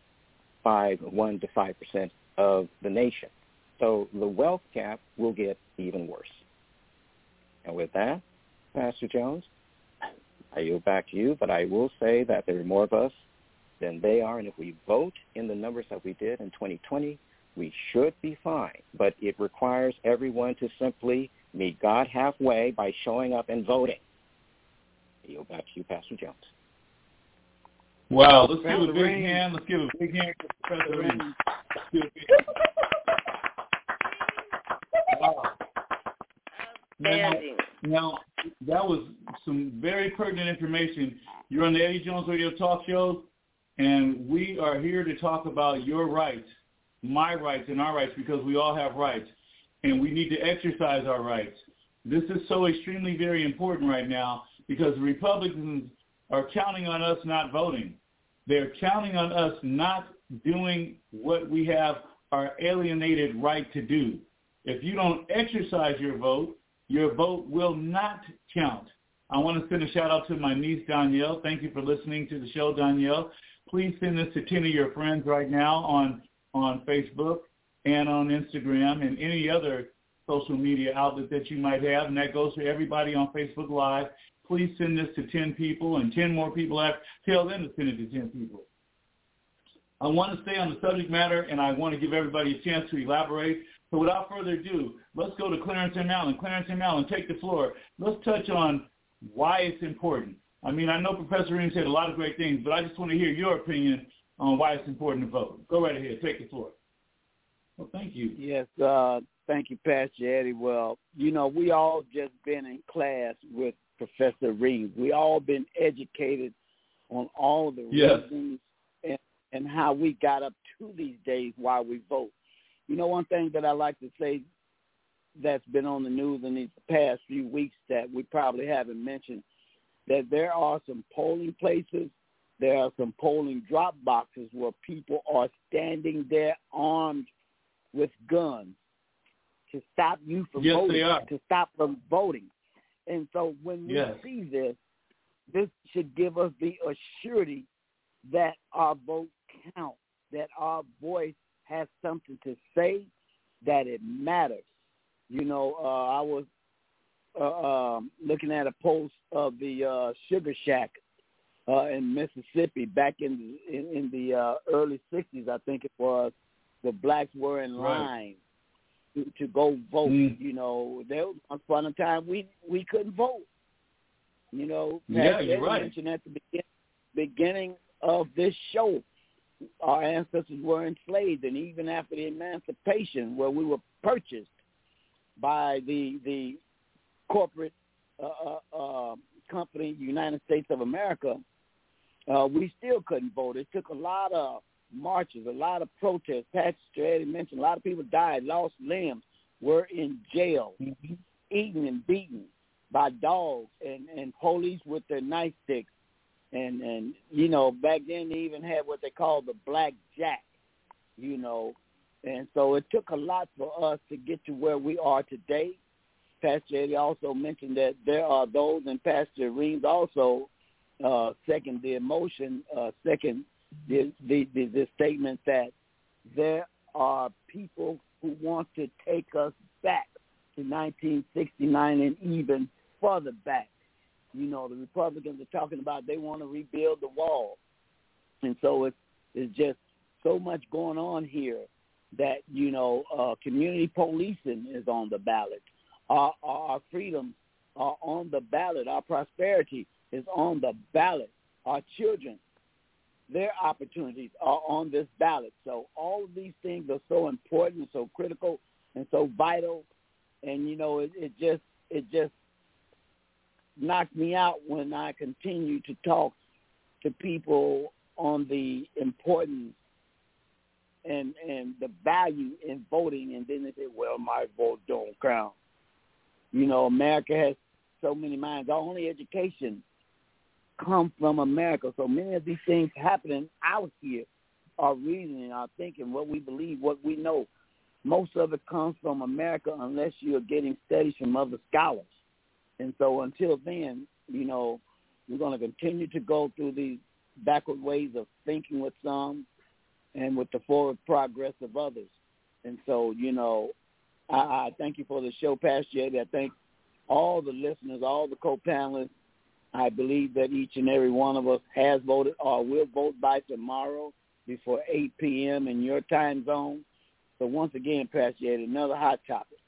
1 to 5% of the nation. So the wealth gap will get even worse. And with that, Pastor Jones, I yield back to you, but I will say that there are more of us than they are, and if we vote in the numbers that we did in 2020, we should be fine. But it requires everyone to simply meet God halfway by showing up and voting. I yield back to you, Pastor Jones. Wow, let's give a big hand. Let's give a big hand to Professor Rain. Wow. Now, that was some very pertinent information. You're on the Eddie Jones Radio Talk Show, and we are here to talk about your rights, my rights, and our rights, because we all have rights, and we need to exercise our rights. This is so extremely very important right now because the Republicans are counting on us not voting. They're counting on us not doing what we have our alienated right to do. If you don't exercise your vote will not count. I want to send a shout-out to my niece, Danielle. Thank you for listening to the show, Danielle. Please send this to 10 of your friends right now on Facebook and on Instagram and any other social media outlet that you might have, and that goes for everybody on Facebook Live. Please send this to 10 people, and 10 more people tell them to send it to 10 people. I want to stay on the subject matter, and I want to give everybody a chance to elaborate. So without further ado, let's go to Clarence M. Allen. Clarence M. Allen, take the floor. Let's touch on why it's important. I mean, I know Professor Ream said a lot of great things, but I just want to hear your opinion on why it's important to vote. Go right ahead. Take the floor. Well, thank you. Yes, thank you, Pastor Eddie. Well, we all just been in class with Professor Reeves. We all been educated on all the reasons and how we got up to these days why we vote. One thing that I like to say that's been on the news in these past few weeks that we probably haven't mentioned, that there are some polling places, there are some polling drop boxes where people are standing there armed with guns to stop you from voting, to stop from voting. And so when we see this should give us the assurity that our vote counts, that our voice has something to say, that it matters. I was looking at a post of the Sugar Shack in Mississippi back in the early 60s, I think it was, where blacks were in line to go vote. There was once upon a time we couldn't vote. You're right. Mentioned at the beginning of this show, our ancestors were enslaved, and even after the emancipation, where we were purchased by the corporate company, United States of America, we still couldn't vote. It took a lot of marches, a lot of protests. Pastor Eddie mentioned a lot of people died, lost limbs, were in jail, eaten and beaten by dogs and police with their nightsticks. And you know, back then they even had what they called the Black Jack, you know. And so it took a lot for us to get to where we are today. Pastor Eddie also mentioned that there are those, and Pastor Reams also second the emotion, second the statement that there are people who want to take us back to 1969 and even further back. You know, the Republicans are talking about they want to rebuild the wall. And so it's just so much going on here that, you know, community policing is on the ballot. Our freedoms are on the ballot. Our prosperity is on the ballot. Our children, their opportunities are on this ballot. So all of these things are so important and so critical and so vital. And, you know, it just knocked me out when I continue to talk to people on the importance and the value in voting, and then they say, well, my vote don't count. You know, America has so many minds. Our only education comes from America. So many of these things happening out here, our reasoning, our thinking, what we believe, what we know, most of it comes from America unless you're getting studies from other scholars. And so until then, you know, we're going to continue to go through these backward ways of thinking with some and with the forward progress of others. And so, you know, I thank you for the show, Pastor Eddie. I thank all the listeners, all the co-panelists. I believe that each and every one of us has voted or will vote by tomorrow before 8 p.m. in your time zone. So once again, Pastor Eddie, another hot topic.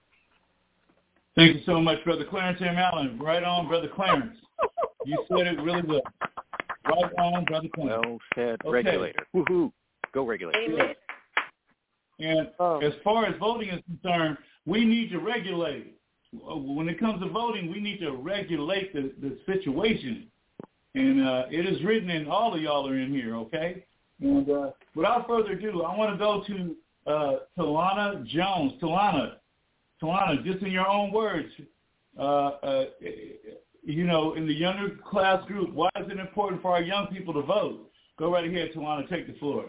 Thank you so much, Brother Clarence M. Allen. Right on, Brother Clarence. You said it really well. Right on, Brother Clarence. Well said, okay. Regulator. Woohoo. Go Regulator. Amen. And as far as voting is concerned, we need to regulate. When it comes to voting, we need to regulate the situation. And it is written, and all of y'all are in here, okay? And without further ado, I want to go to Talana Jones. Talana, just in your own words, you know, in the younger class group, why is it important for our young people to vote? Go right ahead, Talana, take the floor.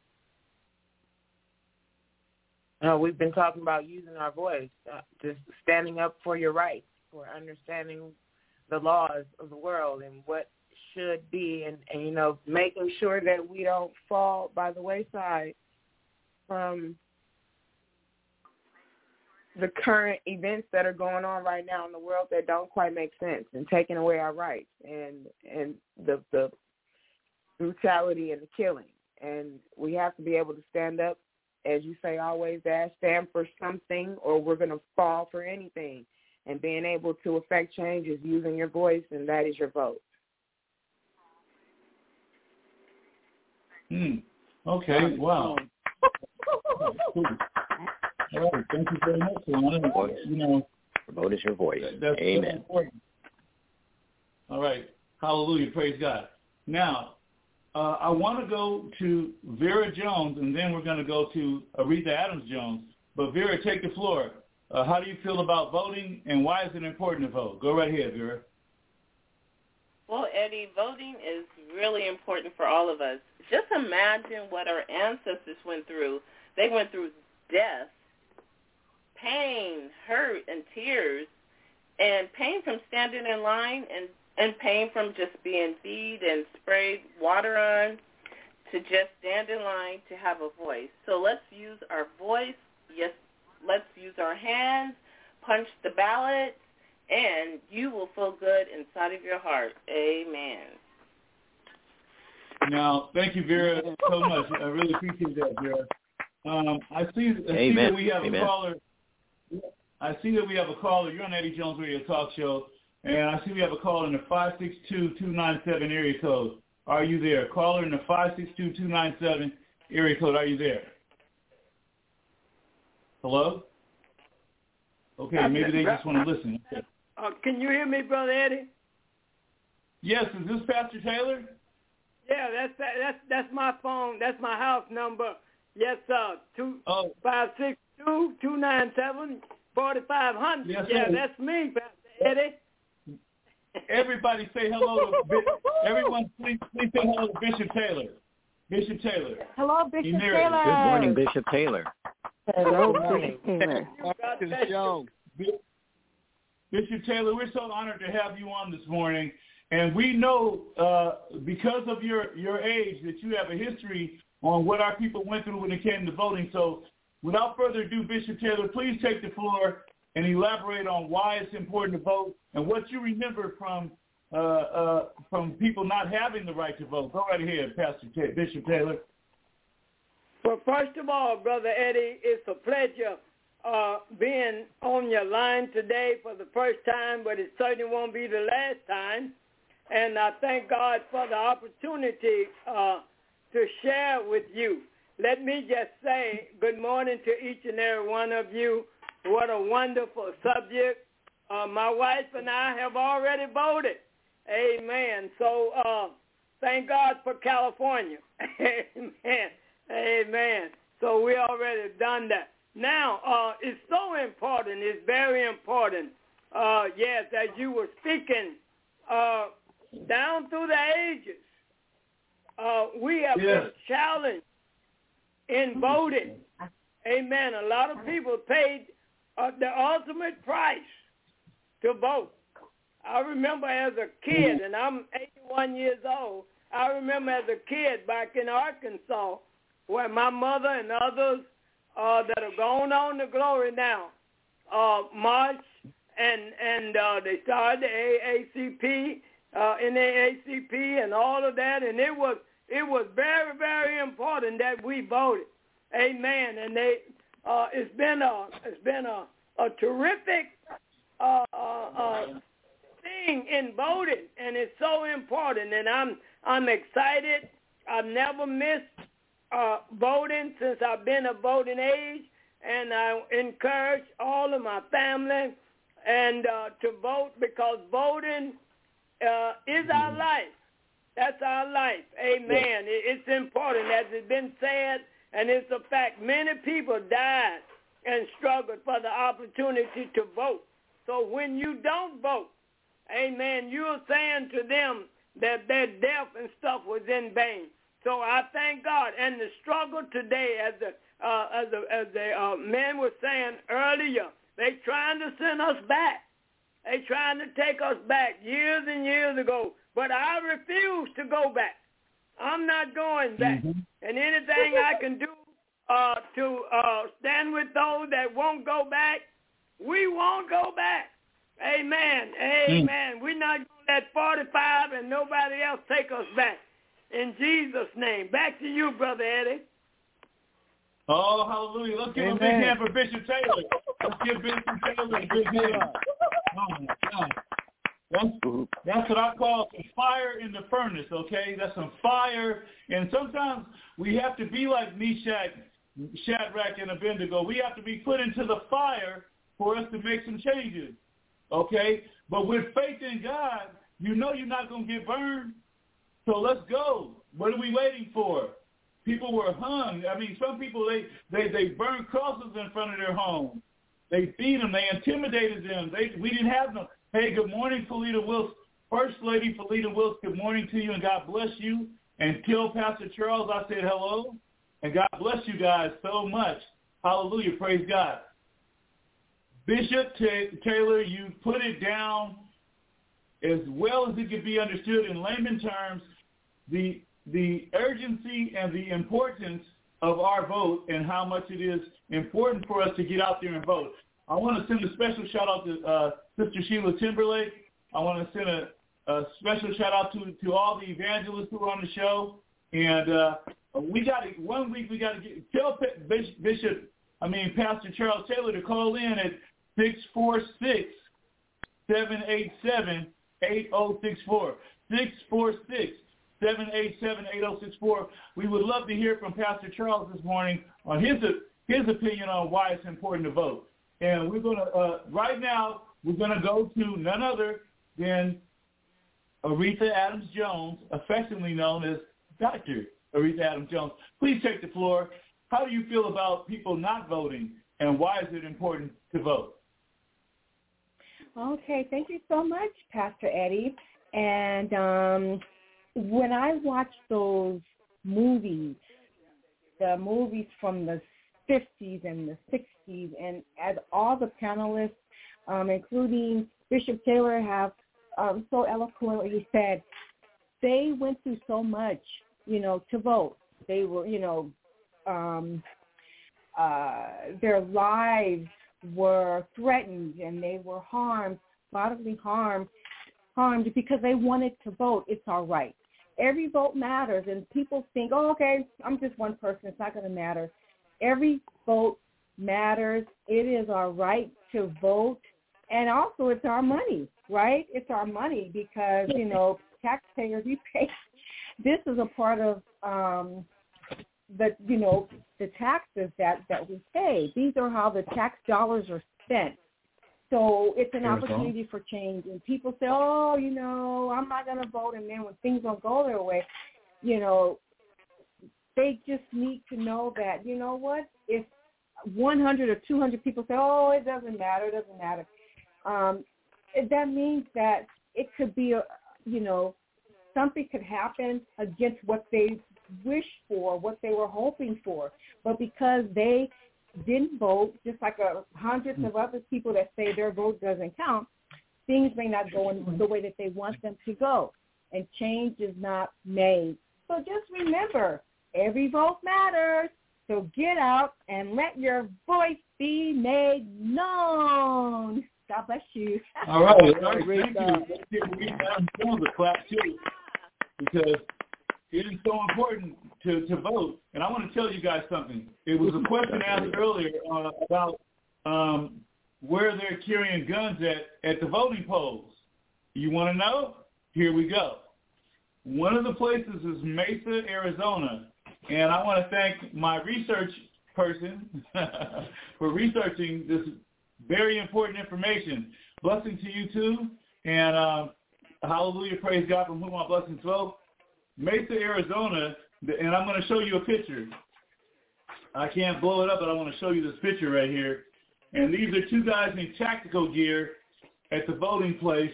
We've been talking about using our voice, just standing up for your rights, for understanding the laws of the world and what should be, and you know, making sure that we don't fall by the wayside from the current events that are going on right now in the world that don't quite make sense, and taking away our rights and the brutality and the killing. And we have to be able to stand up, as you say always, Dad, stand for something or we're going to fall for anything. And being able to affect change is using your voice, and that is your vote. Okay, wow. Cool. All right, thank you very much, Talana. You know, your vote is your voice. That's Amen. Important. All right. Hallelujah. Praise God. Now, I want to go to Vera Jones, and then we're going to go to Aretha Adams Jones. But Vera, take the floor. How do you feel about voting, and why is it important to vote? Go right ahead, Vera. Well, Eddie, voting is really important for all of us. Just imagine what our ancestors went through. They went through death, pain, hurt, and tears, and pain from standing in line and pain from just being beat and sprayed water on, to just stand in line to have a voice. So let's use our voice. Yes, let's use our hands, punch the ballot, and you will feel good inside of your heart. Amen. Now, thank you, Vera, so much. I really appreciate that, Vera. I see that we have a caller. I see that we have a caller. You're on Eddie Jones Radio Talk Show, and I see we have a caller in the 562-297 area code. Are you there? Caller in the 562-297 area code. Are you there? Hello? Okay, maybe they just want to listen. Okay. Can you hear me, Brother Eddie? Yes, is this Pastor Taylor? Yeah, that's my phone. That's my house number. Yes, sir. 562-297-4500. Yes, yeah, sir. That's me, Pastor Eddie. Everybody say hello to everyone. Please say hello to Bishop Taylor. Bishop Taylor. Hello, Bishop Taylor. Good morning, Bishop Taylor. Hello, Bishop Taylor. Bishop Taylor, we're so honored to have you on this morning. And we know because of your age that you have a history on what our people went through when it came to voting. So without further ado, Bishop Taylor, please take the floor and elaborate on why it's important to vote and what you remember from people not having the right to vote. Go right ahead, Bishop Taylor. Well, first of all, Brother Eddie, it's a pleasure being on your line today for the first time, but it certainly won't be the last time. And I thank God for the opportunity to share with you. Let me just say good morning to each and every one of you. What a wonderful subject. My wife and I have already voted. Amen. So thank God for California. Amen. Amen. So we already done that. Now, it's so important. It's very important. Yes, as you were speaking, down through the ages, we have been challenged in voting. Amen. A lot of people paid the ultimate price to vote. I remember as a kid, and I'm 81 years old, I remember as a kid back in Arkansas where my mother and others that are going on to glory now marched, and they started the AACP, NAACP, and all of that, and it was very, very important that we voted. Amen. And it's been a terrific thing in voting, and it's so important. And I'm excited. I've never missed voting since I've been of voting age, and I encourage all of my family and to vote, because voting is our life. That's our life. Amen. It's important, as it's been said, and it's a fact. Many people died and struggled for the opportunity to vote. So when you don't vote, amen, you're saying to them that their death and stuff was in vain. So I thank God. And the struggle today, as the men were saying earlier, they trying to send us back. They trying to take us back years and years ago. But I refuse to go back. I'm not going back. Mm-hmm. And anything I can do to stand with those that won't go back, we won't go back. Amen. Amen. We're not going to let 45 and nobody else take us back. In Jesus' name. Back to you, Brother Eddie. Oh, hallelujah. Let's give a big hand for Bishop Taylor. Let's give Bishop Taylor a big hand. Oh, my God. That's what I call some fire in the furnace, okay? That's some fire. And sometimes we have to be like Meshach, Shadrach, and Abednego. We have to be put into the fire for us to make some changes, okay? But with faith in God, you know you're not going to get burned. So let's go. What are we waiting for? People were hung. I mean, some people, they burned crosses in front of their home. They beat them. They intimidated them. We didn't have them. Hey, good morning, Felita Wilkes. First Lady Felita Wilkes, good morning to you, and God bless you. And tell Pastor Charles I said hello, and God bless you guys so much. Hallelujah. Praise God. Bishop Taylor, you put it down as well as it could be understood in layman terms, the urgency and the importance of our vote and how much it is important for us to get out there and vote. I want to send a special shout-out to Sister Sheila Timberlake. I want to send a special shout-out to all the evangelists who are on the show. And one week we got to tell Pastor Charles Taylor to call in at 646-787-8064. 646-787-8064. We would love to hear from Pastor Charles this morning on his opinion on why it's important to vote. And we're going to, right now, we're going to go to none other than Aretha Adams Jones, affectionately known as Dr. Aretha Adams Jones. Please take the floor. How do you feel about people not voting, and why is it important to vote? Okay, thank you so much, Pastor Eddie. And when I watch those movies, the movies from the 50s and the 60s, and as all the panelists, including Bishop Taylor, have so eloquently said, they went through so much, to vote. They were, their lives were threatened and they were bodily harmed because they wanted to vote. It's our right. Every vote matters, and people think, oh, okay, I'm just one person. It's not going to matter. Every vote matters. It is our right to vote, and also it's our money, right? It's our money because, taxpayers, we pay. This is a part of the taxes that we pay. These are how the tax dollars are spent. So it's an opportunity for change. And people say, oh, I'm not going to vote. And then when things don't go their way, they just need to know that, what, if 100 or 200 people say, oh, it doesn't matter, that means that it could be, something could happen against what they wished for, what they were hoping for. But because they didn't vote, just like hundreds of other people that say their vote doesn't count, things may not go in the way that they want them to go, and change is not made. So just remember, every vote matters, so get out and let your voice be made known. God bless you. All right. Thank you. Let's give Aretha Jones a clap, too, because it is so important to vote. And I want to tell you guys something. It was a question asked earlier about where they're carrying guns at the voting polls. You want to know? Here we go. One of the places is Mesa, Arizona. And I want to thank my research person for researching this very important information. Blessing to you, too. And hallelujah, praise God, from whom our blessings flow. Mesa, Arizona, and I'm going to show you a picture. I can't blow it up, but I want to show you this picture right here. And these are two guys in tactical gear at the voting place.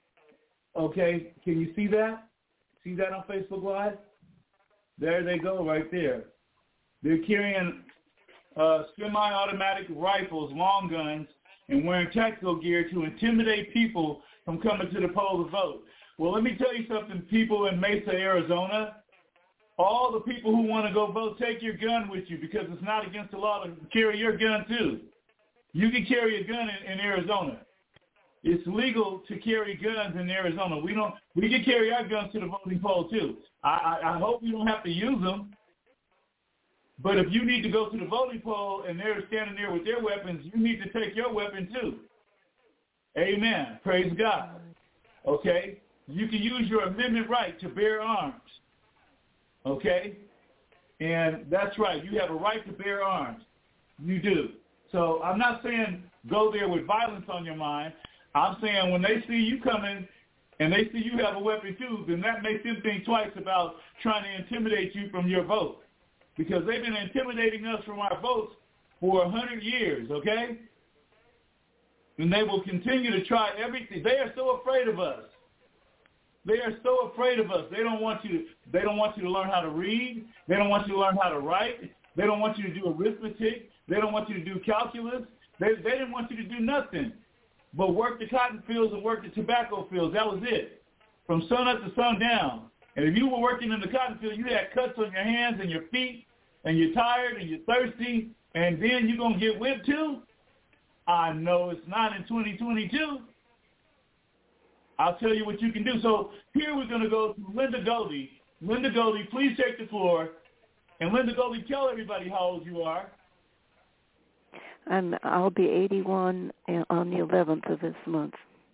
Okay, can you see that? See that on Facebook Live? There they go right there. They're carrying semi-automatic rifles, long guns, and wearing tactical gear to intimidate people from coming to the poll to vote. Well, let me tell you something, people in Mesa, Arizona. All the people who want to go vote, take your gun with you, because it's not against the law to carry your gun, too. You can carry a gun in Arizona. It's legal to carry guns in Arizona. We can carry our guns to the voting poll, too. I hope you don't have to use them. But if you need to go to the voting poll and they're standing there with their weapons, you need to take your weapon, too. Amen. Praise God. Okay? You can use your amendment right to bear arms, okay? And that's right. You have a right to bear arms. You do. So I'm not saying go there with violence on your mind. I'm saying when they see you coming and they see you have a weapon too, then that makes them think twice about trying to intimidate you from your vote, because they've been intimidating us from our votes for 100 years, okay? And they will continue to try everything. They are so afraid of us. They are so afraid of us. They don't want you to learn how to read. They don't want you to learn how to write. They don't want you to do arithmetic. They don't want you to do calculus. They didn't want you to do nothing but work the cotton fields and work the tobacco fields. That was it, from sun up to sundown. And if you were working in the cotton field, you had cuts on your hands and your feet, and you're tired and you're thirsty, and then you're going to get whipped too? I know it's not in 2022. I'll tell you what you can do. So here we're going to go to Linda Goldie. Linda Goldie, please take the floor. And Linda Goldie, tell everybody how old you are. I'll be 81 on the 11th of this month.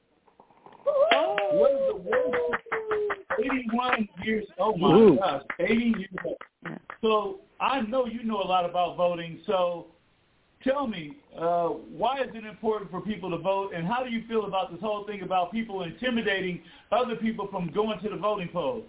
What is the 81 years? Oh my gosh, 80 years old. Yeah. So I know you know a lot about voting. So tell me, why is it important for people to vote, and how do you feel about this whole thing about people intimidating other people from going to the voting polls?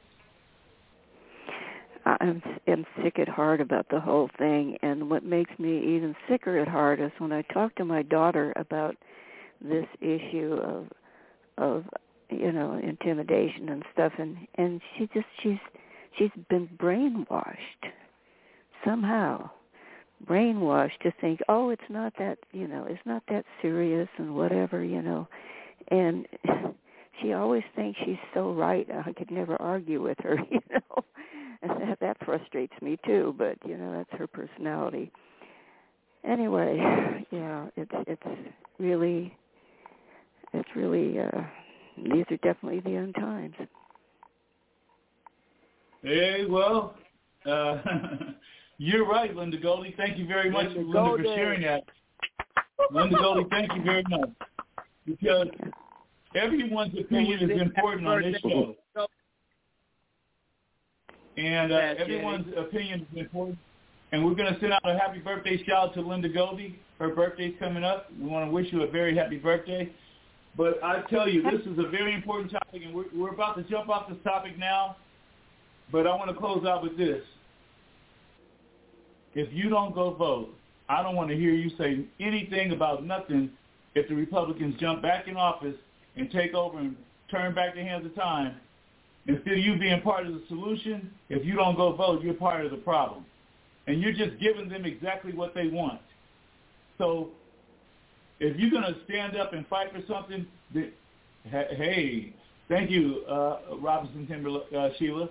I'm sick at heart about the whole thing, and what makes me even sicker at heart is when I talk to my daughter about this issue of intimidation and stuff, and she's been brainwashed somehow. Brainwashed to think, oh, it's not that serious and whatever, and she always thinks she's so right. I could never argue with her, and that frustrates me too. But that's her personality. Anyway, yeah, it's really these are definitely the end times. Hey, well. You're right, Linda Goldie. Thank you very much, Linda, for sharing that. Linda Goldie, thank you very much. Because everyone's opinion is important on this show. And everyone's opinion is important. And we're going to send out a happy birthday shout out to Linda Goldie. Her birthday's coming up. We want to wish you a very happy birthday. But I tell you, this is a very important topic, and we're about to jump off this topic now. But I want to close out with this. If you don't go vote, I don't want to hear you say anything about nothing if the Republicans jump back in office and take over and turn back the hands of time. Instead of you being part of the solution, if you don't go vote, you're part of the problem. And you're just giving them exactly what they want. So if you're going to stand up and fight for something, hey, thank you, Robinson Timber, Sheila.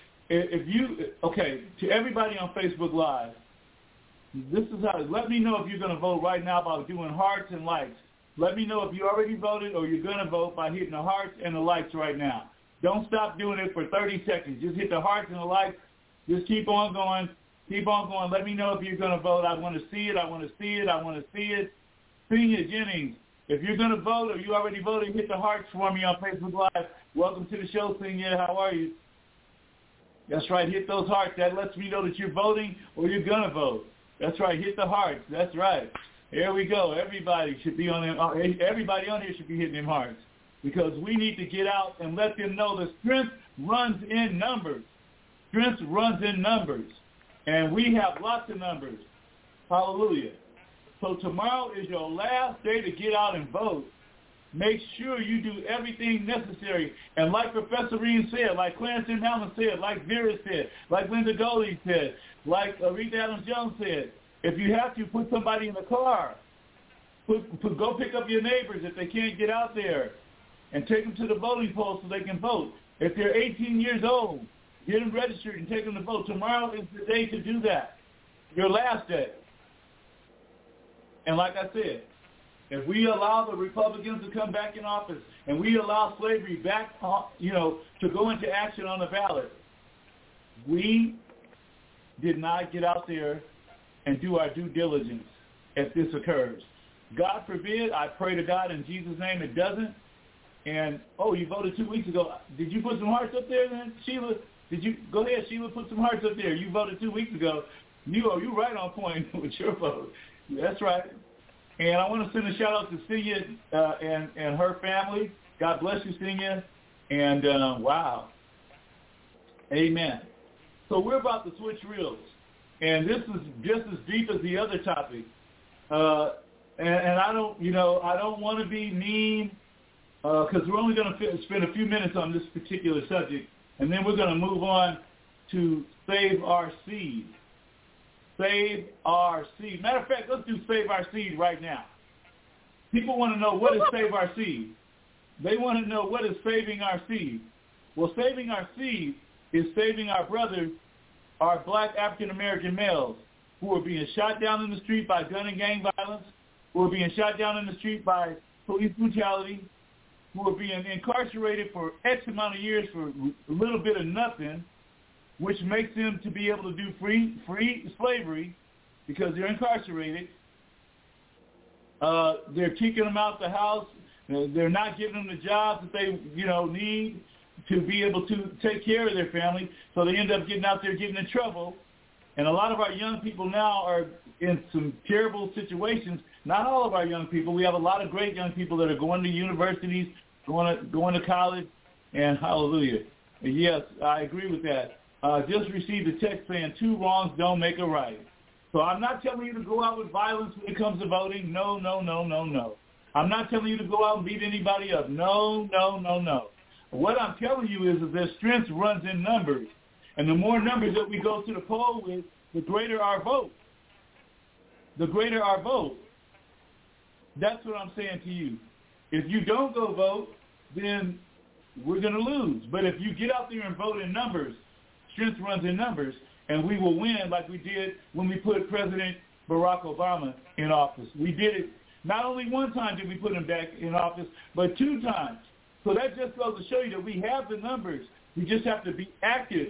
To everybody on Facebook Live, this is how. Let me know if you're going to vote right now by doing hearts and likes. Let me know if you already voted or you're going to vote by hitting the hearts and the likes right now. Don't stop doing it for 30 seconds. Just hit the hearts and the likes. Just keep on going. Keep on going. Let me know if you're going to vote. I want to see it. I want to see it. I want to see it. Senior Jennings, if you're going to vote or you already voted, hit the hearts for me on Facebook Live. Welcome to the show, Senior. How are you? That's right. Hit those hearts. That lets me know that you're voting or you're going to vote. That's right. Hit the hearts. That's right. Here we go. Everybody should be on them. Everybody on here should be hitting them hearts because we need to get out and let them know the strength runs in numbers. Strength runs in numbers. And we have lots of numbers. Hallelujah. So tomorrow is your last day to get out and vote. Make sure you do everything necessary. And like Professor Reed said, like Clarence M. Hamlin said, like Vera said, like Linda Goldie said, like Aretha Adams-Jones said, if you have to, put somebody in the car. Go pick up your neighbors if they can't get out there and take them to the voting polls so they can vote. If they're 18 years old, get them registered and take them to vote. Tomorrow is the day to do that, your last day. And like I said, if we allow the Republicans to come back in office and we allow slavery back, to go into action on the ballot, we did not get out there and do our due diligence if this occurs. God forbid, I pray to God in Jesus' name it doesn't. And, you voted 2 weeks ago. Did you put some hearts up there then, Sheila? Go ahead, Sheila, put some hearts up there. You voted 2 weeks ago. You right on point with your vote. That's right. And I want to send a shout-out to Cenia and her family. God bless you, Cenia. And, wow. Amen. So we're about to switch reels. And this is just as deep as the other topic. And I don't want to be mean because we're only going to spend a few minutes on this particular subject. And then we're going to move on to Save Our Seed. Save Our Seed. Matter of fact, let's do Save Our Seed right now. People want to know what is Save Our Seed. They want to know what is saving our seed. Well, saving our seed is saving our brothers, our black African-American males who are being shot down in the street by gun and gang violence, who are being shot down in the street by police brutality, who are being incarcerated for X amount of years for a little bit of nothing, which makes them to be able to do free slavery because they're incarcerated. They're kicking them out the house. They're not giving them the jobs that they, need to be able to take care of their family. So they end up getting out there getting in trouble And a lot of our young people now are in some terrible situations. Not all of our young people. We have a lot of great young people that are going to universities, going to college, and hallelujah. And yes, I agree with that. Just received a text saying 2 wrongs don't make a right. So I'm not telling you to go out with violence when it comes to voting. No, no, no, no, no. I'm not telling you to go out and beat anybody up. No, no, no, no. What I'm telling you is that strength runs in numbers. And the more numbers that we go to the poll with, the greater our vote. The greater our vote. That's what I'm saying to you. If you don't go vote, then we're going to lose. But if you get out there and vote in numbers, strength runs in numbers, and we will win like we did when we put President Barack Obama in office. We did it. Not only one time did we put him back in office, but 2 times. So that just goes to show you that we have the numbers. We just have to be active.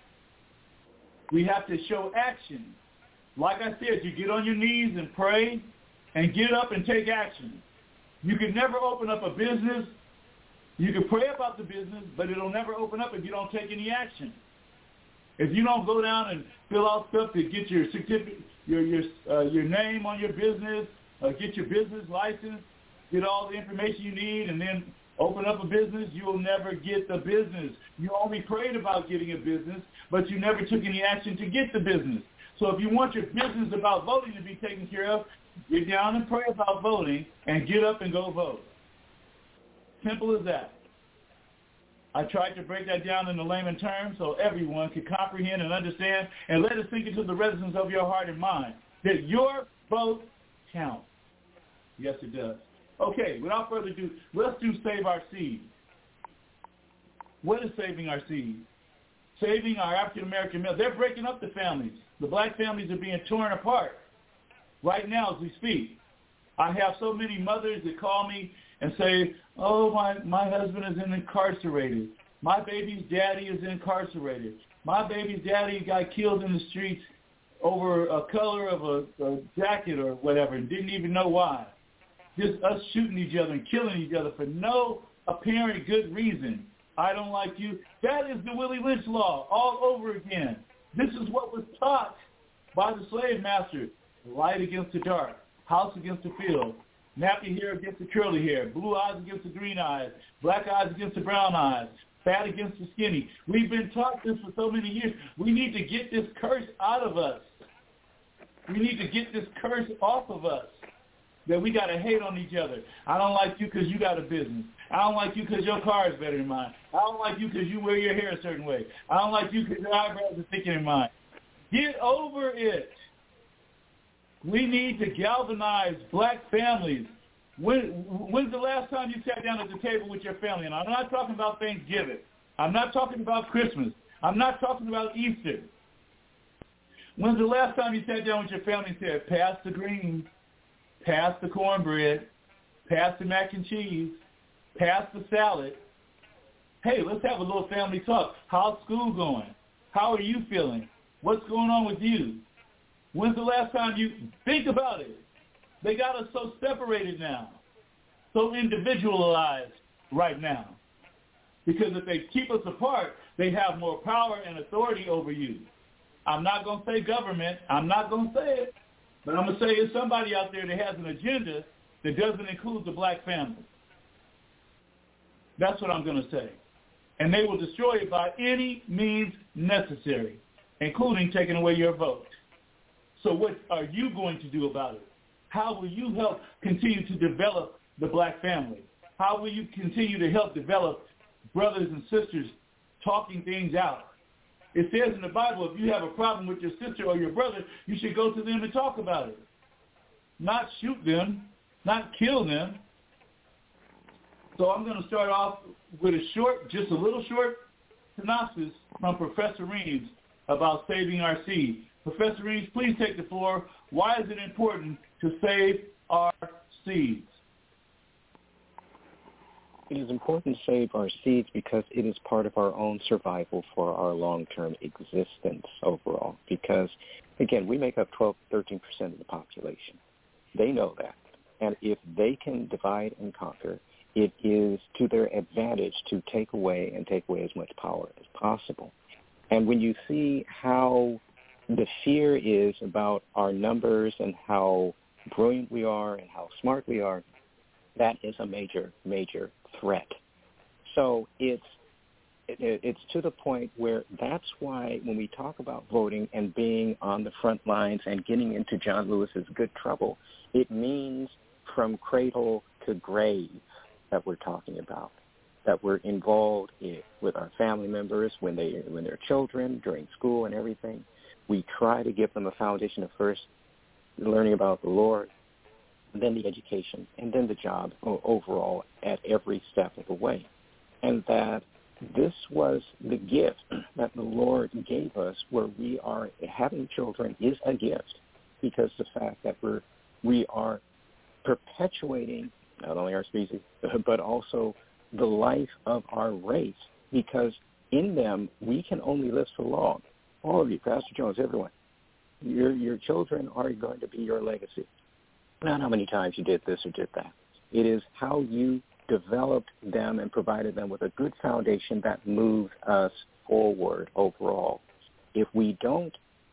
We have to show action. Like I said, you get on your knees and pray and get up and take action. You can never open up a business. You can pray about the business, but it'll never open up if you don't take any action. If you don't go down and fill out stuff to get your certificate, your name on your business, get your business license, get all the information you need, and then open up a business, you will never get the business. You only prayed about getting a business, but you never took any action to get the business. So if you want your business about voting to be taken care of, get down and pray about voting and get up and go vote. Simple as that. I tried to break that down in the layman terms so everyone could comprehend and understand, and let it sink into the resonance of your heart and mind that your vote counts. Yes, it does. Okay, without further ado, let's do Save Our Seed. What is saving our seed? Saving our African-American males. They're breaking up the families. The black families are being torn apart right now as we speak. I have so many mothers that call me and say, oh, my husband is incarcerated. My baby's daddy is incarcerated. My baby's daddy got killed in the streets over a color of a jacket or whatever and didn't even know why. Just us shooting each other and killing each other for no apparent good reason. I don't like you. That is the Willie Lynch law all over again. This is what was taught by the slave master. Light against the dark, house against the field, nappy hair against the curly hair, blue eyes against the green eyes, black eyes against the brown eyes, fat against the skinny. We've been taught this for so many years. We need to get this curse out of us. We need to get this curse off of us. That we got to hate on each other. I don't like you because you got a business. I don't like you because your car is better than mine. I don't like you because you wear your hair a certain way. I don't like you because your eyebrows are thicker than mine. Get over it. We need to galvanize black families. When's the last time you sat down at the table with your family? And I'm not talking about Thanksgiving. I'm not talking about Christmas. I'm not talking about Easter. When's the last time you sat down with your family and said, pass the greens, pass the cornbread, pass the mac and cheese, pass the salad. Hey, let's have a little family talk. How's school going? How are you feeling? What's going on with you? When's the last time you think about it? They got us so separated now, so individualized right now. Because if they keep us apart, they have more power and authority over you. I'm not going to say government. I'm not going to say it. But I'm going to say it's somebody out there that has an agenda that doesn't include the black family. That's what I'm going to say. And they will destroy it by any means necessary, including taking away your vote. So what are you going to do about it? How will you help continue to develop the black family? How will you continue to help develop brothers and sisters talking things out? It says in the Bible, if you have a problem with your sister or your brother, you should go to them and talk about it. Not shoot them, not kill them. So I'm going to start off with just a little short synopsis from Professor Reams about saving our seed. Professor Reams, please take the floor. Why is it important to save our seeds? It is important to save our seeds because it is part of our own survival for our long-term existence overall. Because, again, we make up 12, 13% of the population. They know that. And if they can divide and conquer, it is to their advantage to take away as much power as possible. And when you see how the fear is about our numbers and how brilliant we are and how smart we are. That is a major, major threat. So it's to the point where that's why when we talk about voting and being on the front lines and getting into John Lewis's good trouble, it means from cradle to grave that we're talking about, that we're involved with our family members when they're children, during school and everything. We try to give them a foundation of first learning about the Lord, and then the education, and then the job overall at every step of the way. And that this was the gift that the Lord gave us, where we are having children is a gift, because the fact that we are perpetuating not only our species, but also the life of our race, because in them we can only live so long. All of you, Pastor Jones, everyone, your children are going to be your legacy. Not how many times you did this or did that. It is how you developed them and provided them with a good foundation that moved us forward overall. If we don't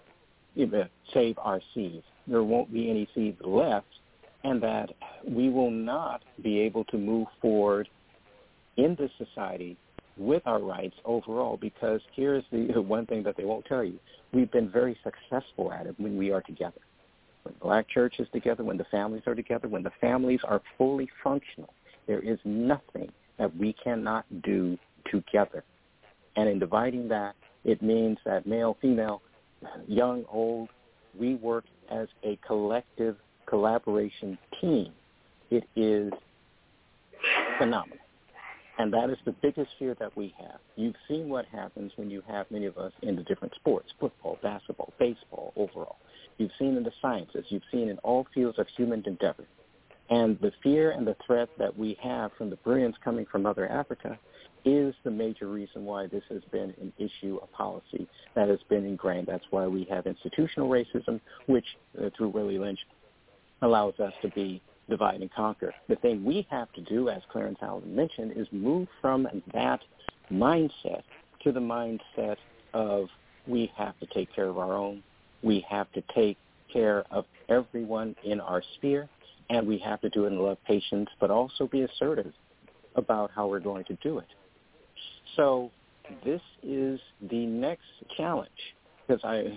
save our seeds, there won't be any seeds left, and that we will not be able to move forward in this society with our rights overall, because here's the one thing that they won't tell you. We've been very successful at it when we are together. When the Black church is together, when the families are together, when the families are fully functional, there is nothing that we cannot do together. And in dividing that, it means that male, female, young, old, we work as a collective collaboration team. It is phenomenal. And that is the biggest fear that we have. You've seen what happens when you have many of us in the different sports, football, basketball, baseball, overall. You've seen in the sciences. You've seen in all fields of human endeavor. And the fear and the threat that we have from the brilliance coming from Mother Africa is the major reason why this has been an issue, a policy that has been ingrained. That's why we have institutional racism, which, through Willie Lynch, allows us to be divide and conquer. The thing we have to do, as Clarence Allen mentioned, is move from that mindset to the mindset of we have to take care of our own, we have to take care of everyone in our sphere, and we have to do it in love, patience, but also be assertive about how we're going to do it. So this is the next challenge, because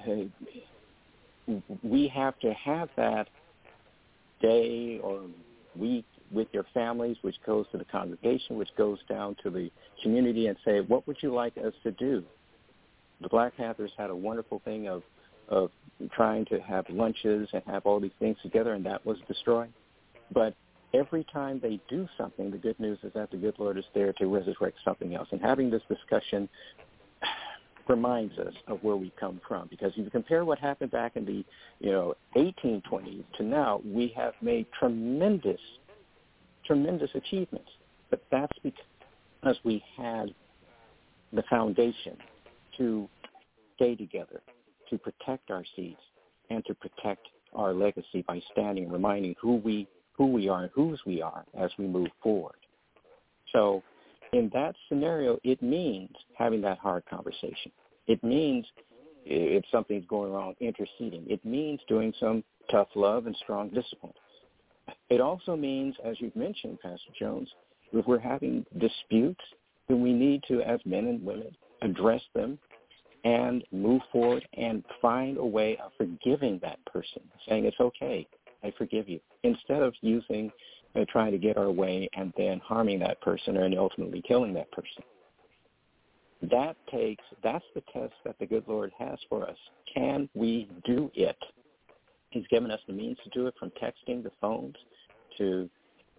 we have to have that day or week with your families, which goes to the congregation, which goes down to the community, and say, what would you like us to do? The Black Panthers had a wonderful thing of trying to have lunches and have all these things together, and that was destroyed. But every time they do something, the good news is that the good Lord is there to resurrect something else. And having this discussion reminds us of where we come from, because if you compare what happened back in the 1820s to now, we have made tremendous achievements. But that's because we had the foundation to stay together, to protect our seeds, and to protect our legacy by standing and reminding who we are and whose we are as we move forward. So in that scenario, it means having that hard conversation. It means, if something's going wrong, interceding. It means doing some tough love and strong discipline. It also means, as you've mentioned, Pastor Jones, if we're having disputes, then we need to, as men and women, address them and move forward and find a way of forgiving that person, saying it's okay, I forgive you, instead of trying to get our way and then harming that person and ultimately killing that person. That's the test that the good Lord has for us. Can we do it? He's given us the means to do it, from texting to phones to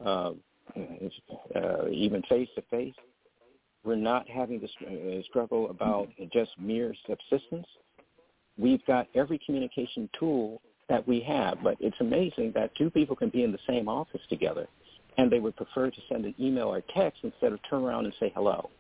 even face-to-face. We're not having to struggle about just mere subsistence. We've got every communication tool that we have, but it's amazing that two people can be in the same office together, and they would prefer to send an email or text instead of turn around and say hello.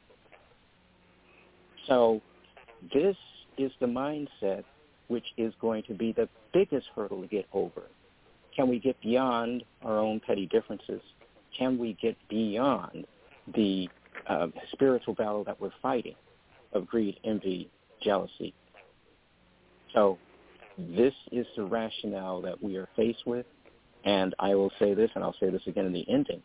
So this is the mindset which is going to be the biggest hurdle to get over. Can we get beyond our own petty differences? Can we get beyond the spiritual battle that we're fighting of greed, envy, jealousy? So This is the rationale that we are faced with, and I will say this, and I'll say this again in the ending.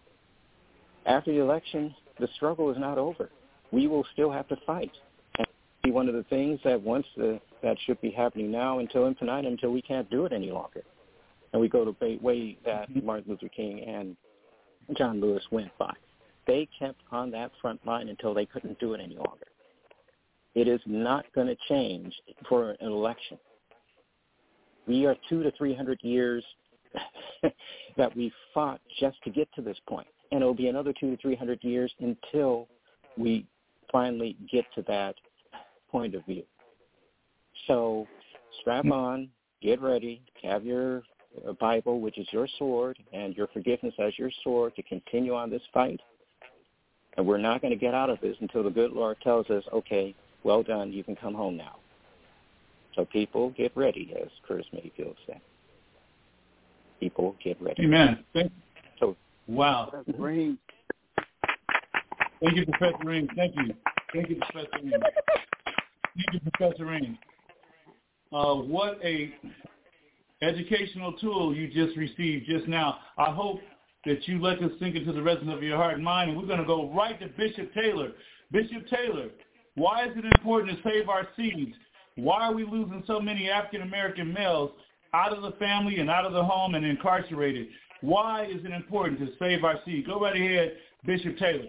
After the election, the struggle is not over. We will still have to fight. And be one of the things that that should be happening now until infinitum, until we can't do it any longer. And we go the way that Martin Luther King and John Lewis went by. They kept on that front line until they couldn't do it any longer. It is not going to change for an election. We are 200 to 300 years that we fought just to get to this point. And it will be another 200 to 300 years until we finally get to that point of view. So strap on, get ready, have your Bible, which is your sword, and your forgiveness as your sword to continue on this fight. And we're not going to get out of this until the good Lord tells us, okay, well done, you can come home now. So people, get ready, as Curtis Mayfield said. People, get ready. Amen. Wow. Thank you, Professor Ream. Thank you, Professor Ream. Thank you, Professor Ream. What a educational tool you just received just now. I hope that you let this sink into the residue of your heart and mind, and we're going to go right to Bishop Taylor. Bishop Taylor, why is it important to save our seeds? Why are we losing so many African-American males out of the family and out of the home and incarcerated? Why is it important to save our seed? Go right ahead, Bishop Taylor.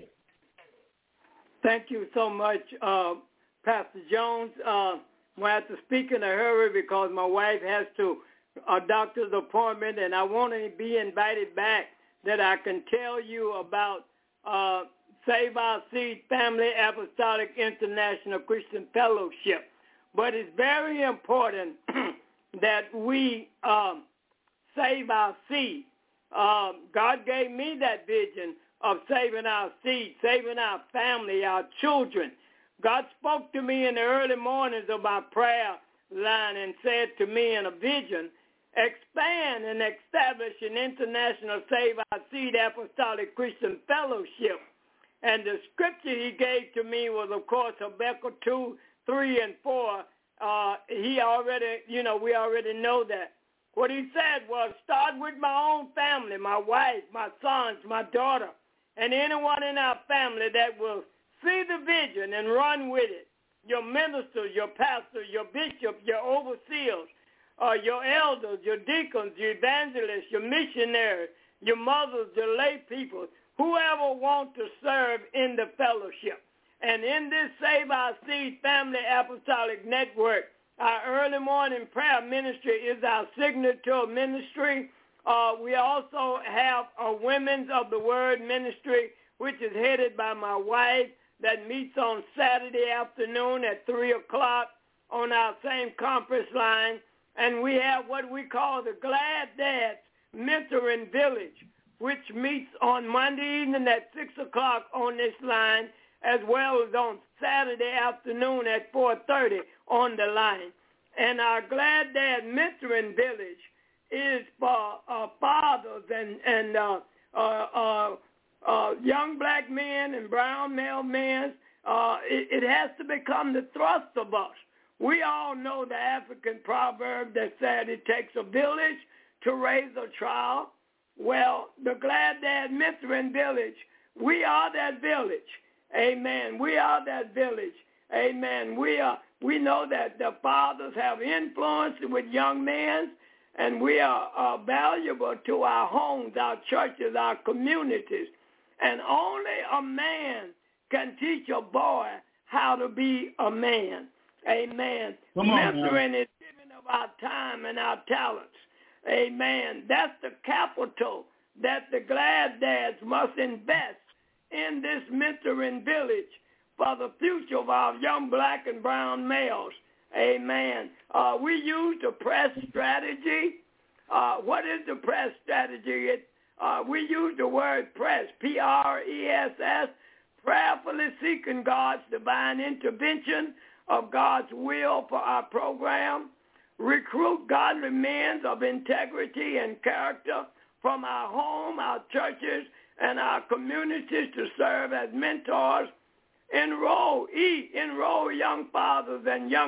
Thank you so much, Pastor Jones. I have to speak in a hurry because my wife has a doctor's appointment, and I want to be invited back that I can tell you about Save Our Seed Family Apostolic International Christian Fellowship. But it's very important that we save our seed. God gave me that vision of saving our seed, saving our family, our children. God spoke to me in the early mornings of my prayer line and said to me in a vision, expand and establish an international Save Our Seed Apostolic Christian Fellowship. And the scripture he gave to me was, of course, Habakkuk 2, 3, and 4. We already know that. What he said was, start with my own family, my wife, my sons, my daughter, and anyone in our family that will see the vision and run with it. Your ministers, your pastors, your bishops, your overseers, your elders, your deacons, your evangelists, your missionaries, your mothers, your lay people, whoever wants to serve in the fellowship. And in this Save Our Seed Family Apostolic Network, our early morning prayer ministry is our signature ministry. We also have a Women's of the Word ministry, which is headed by my wife, that meets on Saturday afternoon at 3 o'clock on our same conference line. And we have what we call the Glad Dads Mentoring Village, which meets on Monday evening at 6 o'clock on this line, as well as on Saturday afternoon at 4:30 on the line. And our Glad Dad Mentoring Village is for fathers and young black men and brown male men. It has to become the thrust of us. We all know the African proverb that said it takes a village to raise a child. Well, the Glad Dad Mentoring Village, we are that village. Amen. We are that village. Amen. We know that the fathers have influence with young men, and we are valuable to our homes, our churches, our communities. And only a man can teach a boy how to be a man. Amen. Mentoring is giving of our time and our talents. Amen. That's the capital that the Glad Dads must invest in this mentoring village for the future of our young black and brown males. Amen. We use the press strategy. What is the press strategy? We use the word press, P-R-E-S-S, prayerfully seeking God's divine intervention of God's will for our program, recruit godly men of integrity and character from our home, our churches, and our communities to serve as mentors, enroll young fathers and young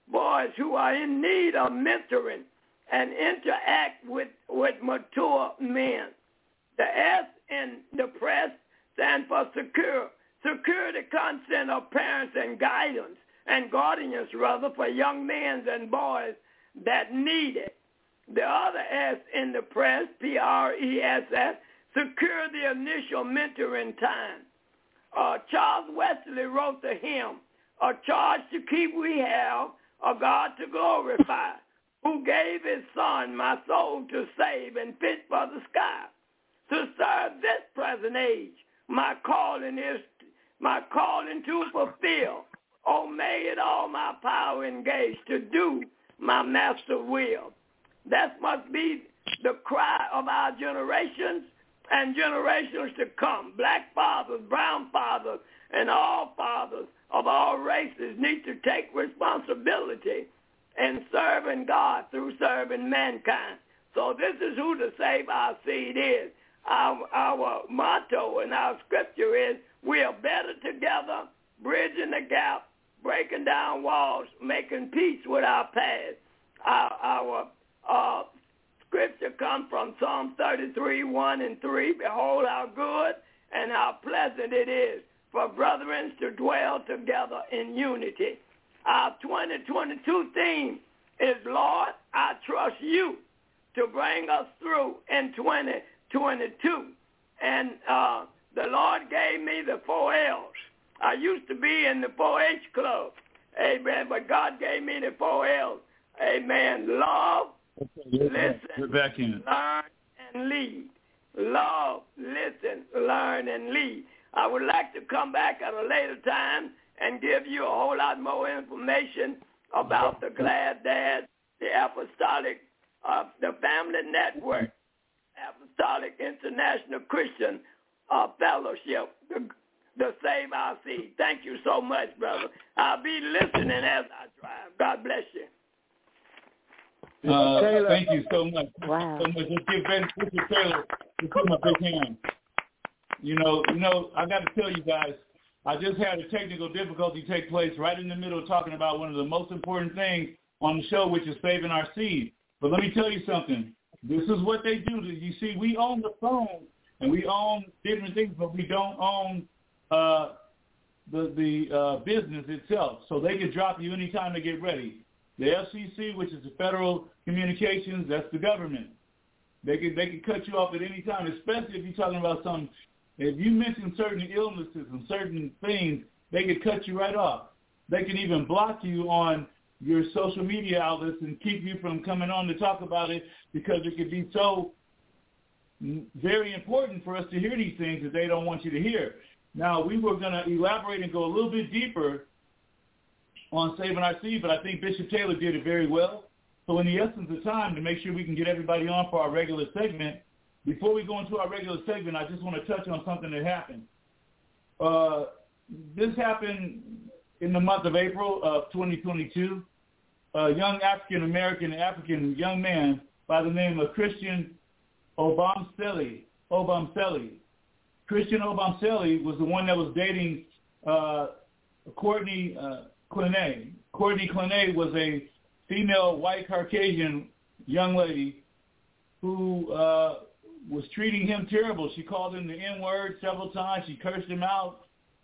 boys who are in need of mentoring and interact with mature men. The S in the press stands for secure. Secure the consent of parents and guidance and guardians, rather, for young men and boys that need it. The other S in the press, P-R-E-S-S, secure the initial mentoring time. Charles Wesley wrote the hymn, "A charge to keep we have, a God to glorify, who gave his son my soul to save and fit for the sky. To serve this present age, my calling to fulfill. Oh, may it all my power engage to do my master will." That must be the cry of our generations and generations to come. Black fathers, brown fathers, and all fathers of all races need to take responsibility in serving God through serving mankind. So this is who the Save Our Seed is. Our motto in our scripture is, we are better together, bridging the gap, breaking down walls, making peace with our past. Our scripture comes from Psalm 33, 1 and 3. Behold how good and how pleasant it is for brethren to dwell together in unity. Our 2022 theme is, Lord, I trust you to bring us through in 2022. And the Lord gave me the 4 L's. I used to be in the 4-H club. Amen. But God gave me the 4 L's. Amen. Love, listen, learn, and lead. Love, listen, learn, and lead. I would like to come back at a later time and give you a whole lot more information about the Glad Dad, the Apostolic, the Family Network, Apostolic International Christian Fellowship, the Save Our Seed. Thank you so much, brother. I'll be listening as I drive. God bless you. Thank you so much. Wow. So much. Let's give Mr. Taylor a big hand. You know, I got to tell you guys, I just had a technical difficulty take place right in the middle of talking about one of the most important things on the show, which is saving our seed. But let me tell you something. This is what they do. You see, we own the phone and we own different things, but we don't own the business itself. So they can drop you anytime they get ready. The FCC, which is the Federal Communications, that's the government. They can cut you off at any time, especially if you're talking about something. If you mention certain illnesses and certain things, they can cut you right off. They can even block you on your social media outlets and keep you from coming on to talk about it, because it could be so very important for us to hear these things that they don't want you to hear. Now, we were going to elaborate and go a little bit deeper on saving our seed, but I think Bishop Taylor did it very well. So in the essence of time, to make sure we can get everybody on for our regular segment, before we go into our regular segment, I just want to touch on something that happened. This happened in the month of April of 2022. A young African young man by the name of Christian Obamseli. Christian Obamseli was the one that was dating Courtney Clenay. Courtney Clenay was a female white Caucasian young lady who was treating him terrible. She called him the N-word several times. She cursed him out.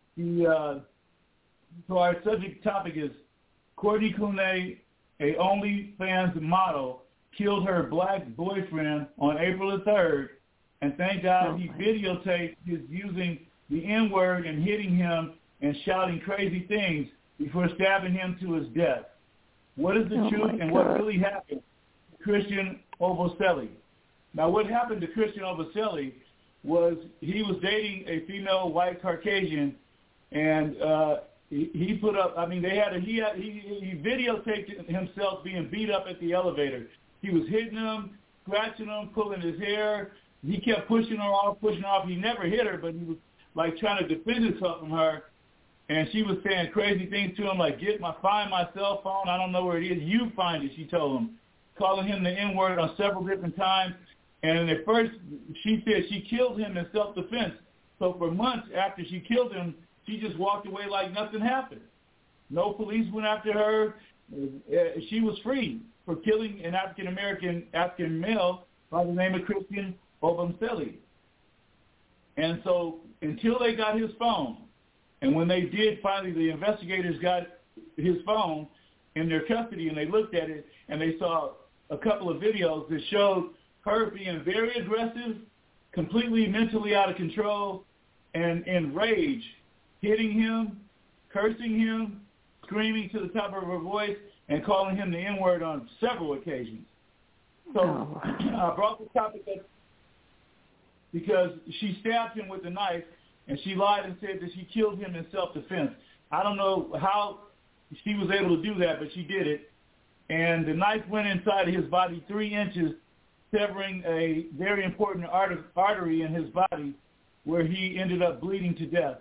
So our subject topic is Courtney Clenay, a OnlyFans model, killed her black boyfriend on April the 3rd, and thank God he videotaped his using the N-word and hitting him and shouting crazy things before stabbing him to his death. What is the truth and what really happened to Christian Obamseli? Now, what happened to Christian Obamseli was he was dating a female white Caucasian, and he put up. I mean, he videotaped himself being beat up at the elevator. He was hitting him, scratching him, pulling his hair. He kept pushing her off. He never hit her, but he was like trying to defend himself from her. And she was saying crazy things to him, like, find my cell phone. I don't know where it is. You find it, she told him. Calling him the N-word on several different times. And at first, she said she killed him in self-defense. So for months after she killed him, she just walked away like nothing happened. No police went after her. she was freed for killing an African male by the name of Christian Obamseli. And so until they got his phone, and when they did, finally the investigators got his phone in their custody, and they looked at it, and they saw a couple of videos that showed her being very aggressive, completely mentally out of control, and in rage, hitting him, cursing him, screaming to the top of her voice, and calling him the N-word on several occasions. So I brought the topic up because she stabbed him with a knife, and she lied and said that she killed him in self-defense. I don't know how she was able to do that, but she did it. And the knife went inside of his body 3 inches, severing a very important artery in his body where he ended up bleeding to death.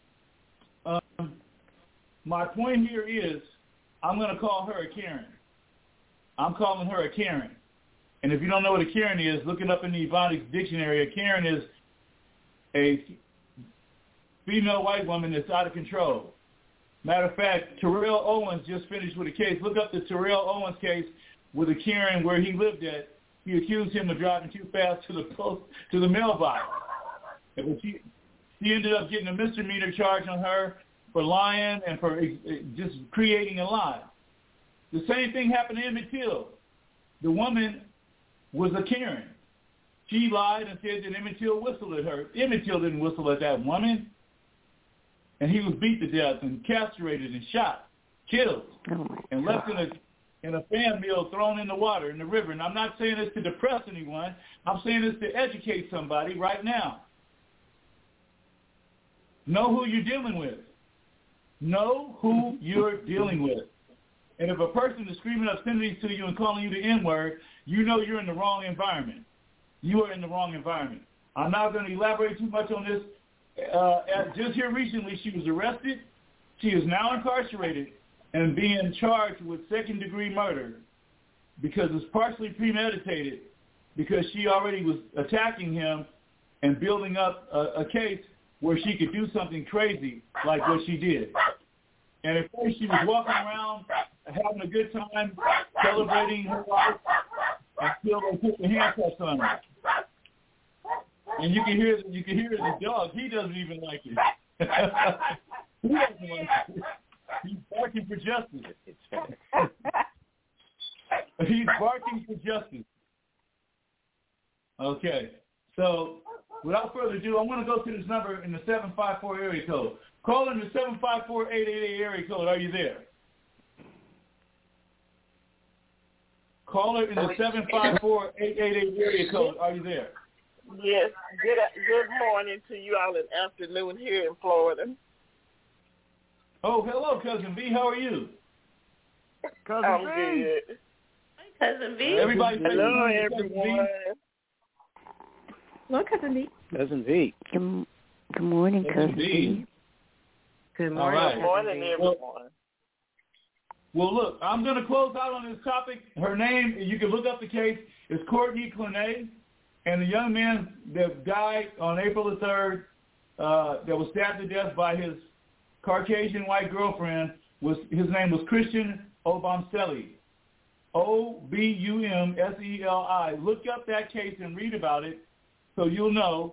My point here is I'm going to call her a Karen. I'm calling her a Karen. And if you don't know what a Karen is, look it up in the Ebonics dictionary. A Karen is a female white woman that's out of control. Matter of fact, Terrell Owens just finished with a case. Look up the Terrell Owens case with a Karen where he lived at. He accused him of driving too fast to the mailbox. And she ended up getting a misdemeanor charge on her for lying and for just creating a lie. The same thing happened to Emmett Till. The woman was a Karen. She lied and said that Emmett Till whistled at her. Emmett Till didn't whistle at that woman. And he was beat to death and castrated and shot, killed, and left in a fan mill thrown in the water, in the river. And I'm not saying this to depress anyone. I'm saying this to educate somebody right now. Know who you're dealing with. Know who you're dealing with. And if a person is screaming obscenities to you and calling you the N-word, you know you're in the wrong environment. You are in the wrong environment. I'm not going to elaborate too much on this. Just here recently, she was arrested. She is now incarcerated and being charged with second-degree murder because it's partially premeditated because she already was attacking him and building up a case where she could do something crazy like what she did. And at first she was walking around having a good time, celebrating her life, until they put the handcuffs on her. And you can hear the dog. He doesn't even like it. He doesn't like it. He's barking for justice. He's barking for justice. Okay. So without further ado, I want to go to this number in the 754 area code. Call in the 754-888 area code. Are you there? Caller in the 754-888 area code. Are you there? Yes. Good morning to you all, and afternoon here in Florida. Oh, hello, Cousin B. How are you? I'm good. Hi, Cousin B. Everybody, hello, everyone. Hello, Cousin B. Cousin V. Good morning, Cousin B. Good morning. All right. Good morning, everyone. Well, look, I'm going to close out on this topic. Her name, you can look up the case, is Courtney Clenay. And the young man that died on April the 3rd, that was stabbed to death by his Caucasian white girlfriend, his name was Christian Obamseli. Obumseli. Look up that case and read about it so you'll know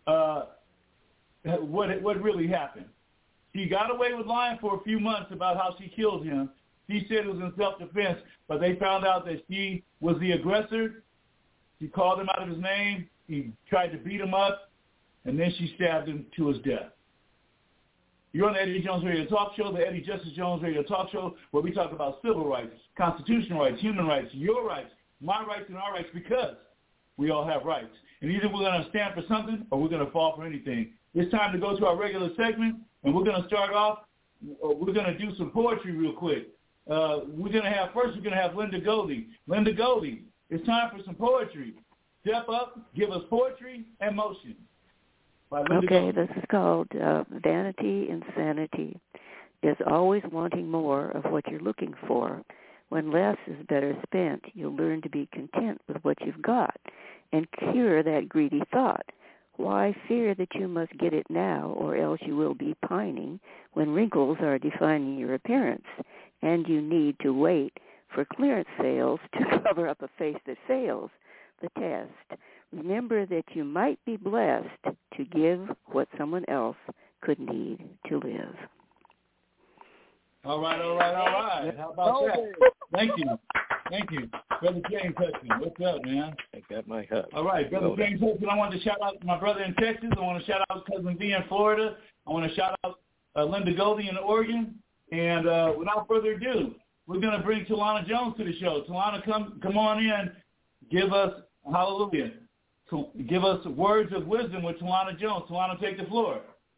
what really happened. She got away with lying for a few months about how she killed him. She said it was in self-defense, but they found out that she was the aggressor. She called him out of his name. He tried to beat him up, and then she stabbed him to his death. You're on the Eddie Jones Radio Talk Show, the Eddie Justice Jones Radio Talk Show, where we talk about civil rights, constitutional rights, human rights, your rights, my rights, and our rights, because we all have rights. And either we're going to stand for something or we're going to fall for anything. It's time to go to our regular segment, and we're going to start off. We're going to do some poetry real quick. We're going to have Linda Goldie. Linda Goldie, it's time for some poetry. Step up, give us poetry and motion. Okay, this is called Vanity Insanity. Is always wanting more of what you're looking for. When less is better spent, you'll learn to be content with what you've got and cure that greedy thought. Why fear that you must get it now, or else you will be pining when wrinkles are defining your appearance? and you need to wait for clearance sales to cover up a face that fails the test. Remember that you might be blessed to give what someone else could need to live. All right. How about that? Thank you. Brother James Hudson, what's up, man? I got my hug. All right, Brother James Hudson, I wanted to shout out my brother in Texas. I want to shout out Cousin V in Florida. I want to shout out Linda Goldie in Oregon. And without further ado, we're going to bring Talana Jones to the show. Talana, come on in. Give us, hallelujah, give us words of wisdom with Talana Jones. Talana, take the floor.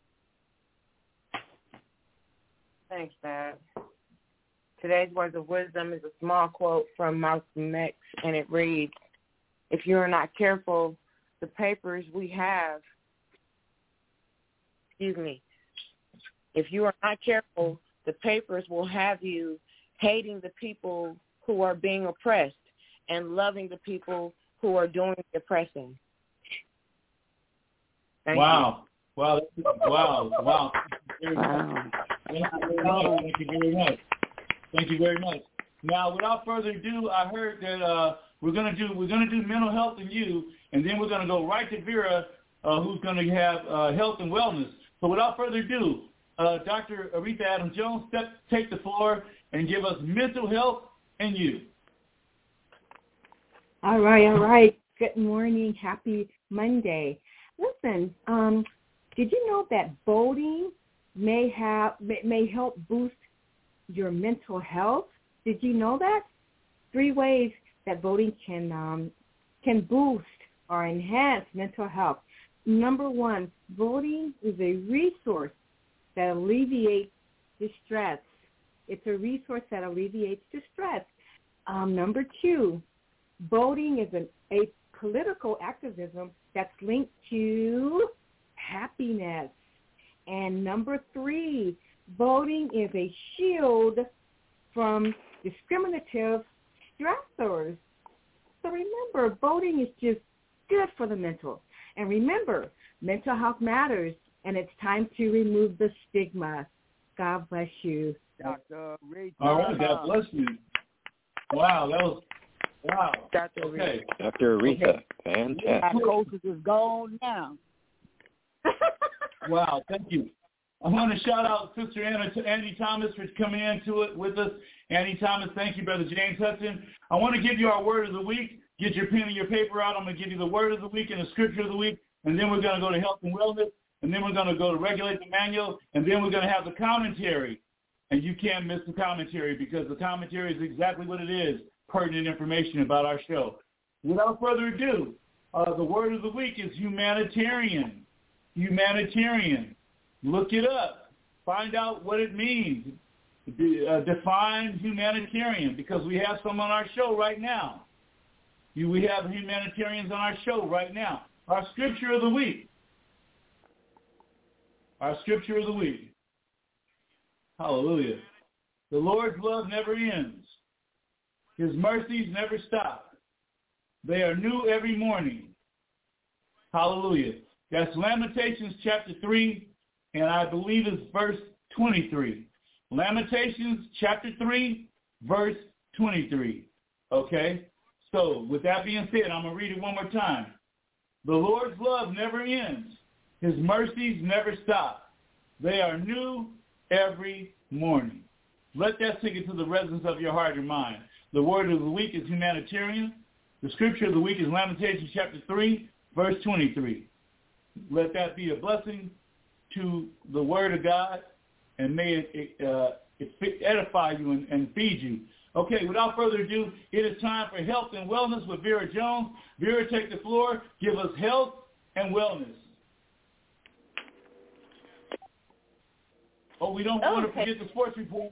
Thanks, Dad. Today's words of wisdom is a small quote from Malcolm X, and it reads, "If you are not careful, the papers we have, if you are not careful, the papers will have you hating the people who are being oppressed and loving the people who are doing the oppressing." Thank you. Wow. Thank you very much. Now, without further ado, I heard that we're gonna do mental health and you, and then we're gonna go right to Vera, who's gonna have health and wellness. So, without further ado, Dr. Aretha Adams Jones, take the floor and give us mental health and you. All right. Good morning. Happy Monday. Listen, did you know that voting may help boost your mental health? Did you know that? 3 ways that voting can boost or enhance mental health. Number 1, voting is a resource that alleviates distress. It's a resource that alleviates distress. Number 2, voting is a political activism that's linked to happiness. And number 3, voting is a shield from discriminative stressors. So remember, voting is just good for the mental. And remember, mental health matters, and it's time to remove the stigma. God bless you. Dr. Rita. All right, God bless you. Wow, that was, wow. Okay. Dr. Rita, fantastic. Coaches is gone now. Wow, thank you. I want to shout out Sister Annie Thomas for coming into it with us. Annie Thomas, thank you, Brother James Hudson. I want to give you our word of the week. Get your pen and your paper out. I'm going to give you the word of the week and the scripture of the week, and then we're going to go to health and wellness, and then we're going to go to regulate the manual, and then we're going to have the commentary. And you can't miss the commentary because the commentary is exactly what it is, pertinent information about our show. Without further ado, the word of the week is humanitarian. Humanitarian. Look it up. Find out what it means. Define humanitarian, because we have some on our show right now. We have humanitarians on our show right now. Our scripture of the week. Hallelujah. The Lord's love never ends. His mercies never stop. They are new every morning. Hallelujah. That's Lamentations chapter 3, and I believe it's verse 23. Lamentations chapter 3, verse 23. Okay? So with that being said, I'm going to read it one more time. The Lord's love never ends. His mercies never stop. They are new every morning. Let that sink into the resonance of your heart and mind. The word of the week is humanitarian. The scripture of the week is Lamentations chapter 3, verse 23. Let that be a blessing to the word of God, and may it edify you and feed you. Okay, without further ado, it is time for health and wellness with Vera Jones. Vera, take the floor. Give us health and wellness. Oh, we don't want to forget the sports report.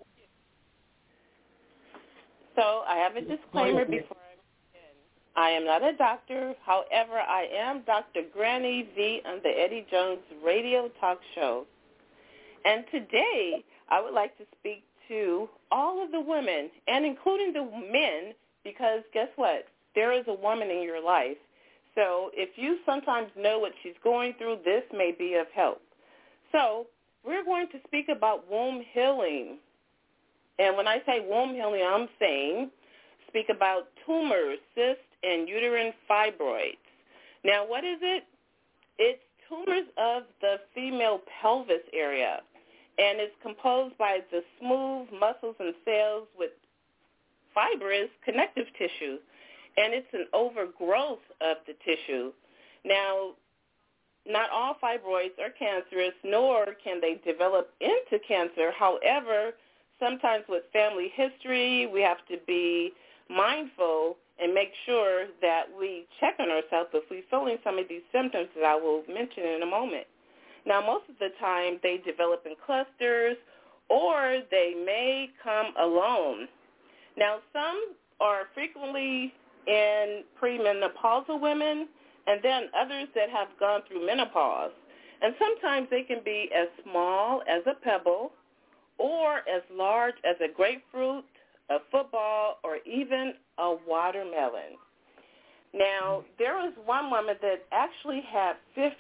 So I have a disclaimer before I begin. I am not a doctor. However, I am Dr. Granny V on the Eddie Jones Radio Talk Show. And today I would like to speak to all of the women, and including the men, because guess what? There is a woman in your life. So if you sometimes know what she's going through, this may be of help. So we're going to speak about womb healing. And when I say womb healing, I'm saying speak about tumors, cysts, and uterine fibroids. Now, what is it? It's tumors of the female pelvis area, and it's composed by the smooth muscles and cells with fibrous connective tissue, and it's an overgrowth of the tissue. Now, not all fibroids are cancerous, nor can they develop into cancer. However, sometimes with family history, we have to be mindful and make sure that we check on ourselves if we're feeling some of these symptoms that I will mention in a moment. Now, most of the time, they develop in clusters, or they may come alone. Now, some are frequently in premenopausal women, and then others that have gone through menopause. And sometimes they can be as small as a pebble or as large as a grapefruit, a football, or even a watermelon. Now, there was one woman that actually had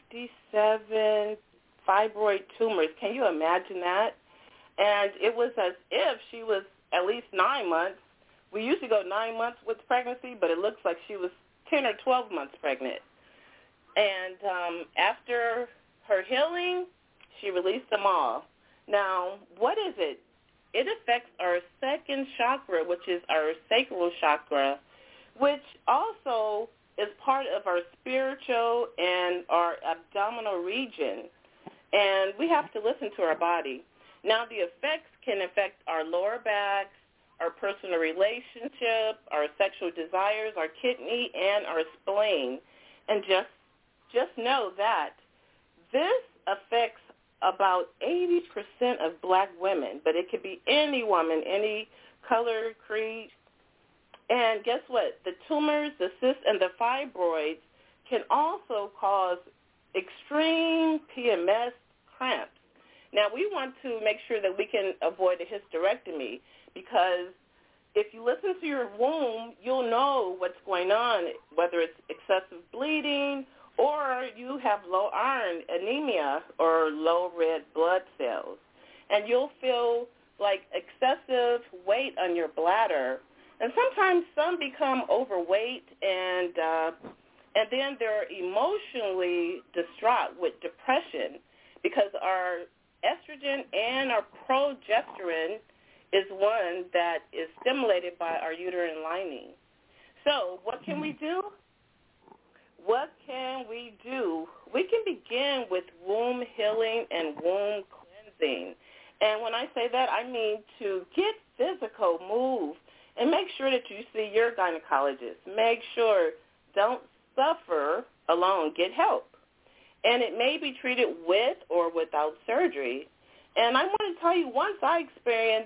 57 fibroid tumors. Can you imagine that? And it was as if she was at least 9 months. We usually go 9 months with pregnancy, but it looks like she was 10 or 12 months pregnant. And after her healing, she released them all. Now, what is it? It affects our second chakra, which is our sacral chakra, which also is part of our spiritual and our abdominal region. And we have to listen to our body. Now, the effects can affect our lower backs, our personal relationship, our sexual desires, our kidney, and our spleen. And just know that this affects about 80% of black women, but it could be any woman, any color, creed. And guess what? The tumors, the cysts, and the fibroids can also cause extreme PMS cramps. Now, we want to make sure that we can avoid a hysterectomy, because if you listen to your womb, you'll know what's going on, whether it's excessive bleeding or you have low iron, anemia, or low red blood cells. And you'll feel like excessive weight on your bladder. And sometimes some become overweight, and then they're emotionally distraught with depression, because our estrogen and our progesterone is one that is stimulated by our uterine lining. So what can we do? What can we do? We can begin with womb healing and womb cleansing. And when I say that, I mean to get physical, move, and make sure that you see your gynecologist. Make sure, don't suffer alone. Get help. And it may be treated with or without surgery. And I want to tell you, once I experienced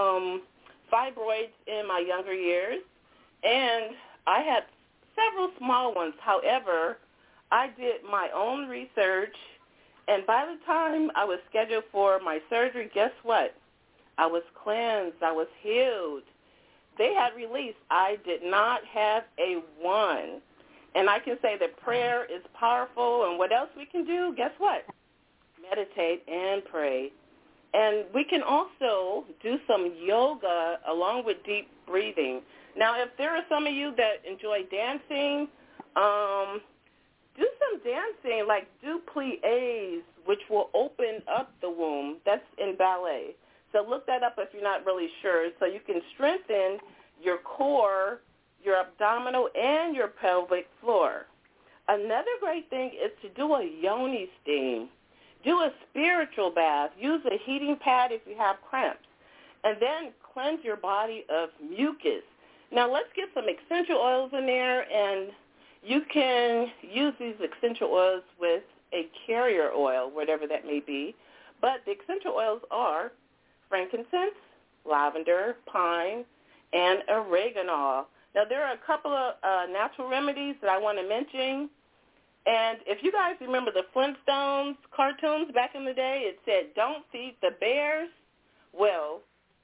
fibroids in my younger years, and I had several small ones. However, I did my own research, and by the time I was scheduled for my surgery, guess what? I was cleansed. I was healed. They had released. I did not have a one. And I can say that prayer is powerful, and what else we can do? Guess what? Meditate and pray. And we can also do some yoga along with deep breathing. Now, if there are some of you that enjoy dancing, do some dancing, like do pliés, which will open up the womb. That's in ballet. So look that up if you're not really sure, so you can strengthen your core, your abdominal, and your pelvic floor. Another great thing is to do a yoni steam. Do a spiritual bath. Use a heating pad if you have cramps. And then cleanse your body of mucus. Now, let's get some essential oils in there, and you can use these essential oils with a carrier oil, whatever that may be. But the essential oils are frankincense, lavender, pine, and oregano. Now, there are a couple of natural remedies that I want to mention. And if you guys remember the Flintstones cartoons back in the day, it said, don't feed the bears. Well,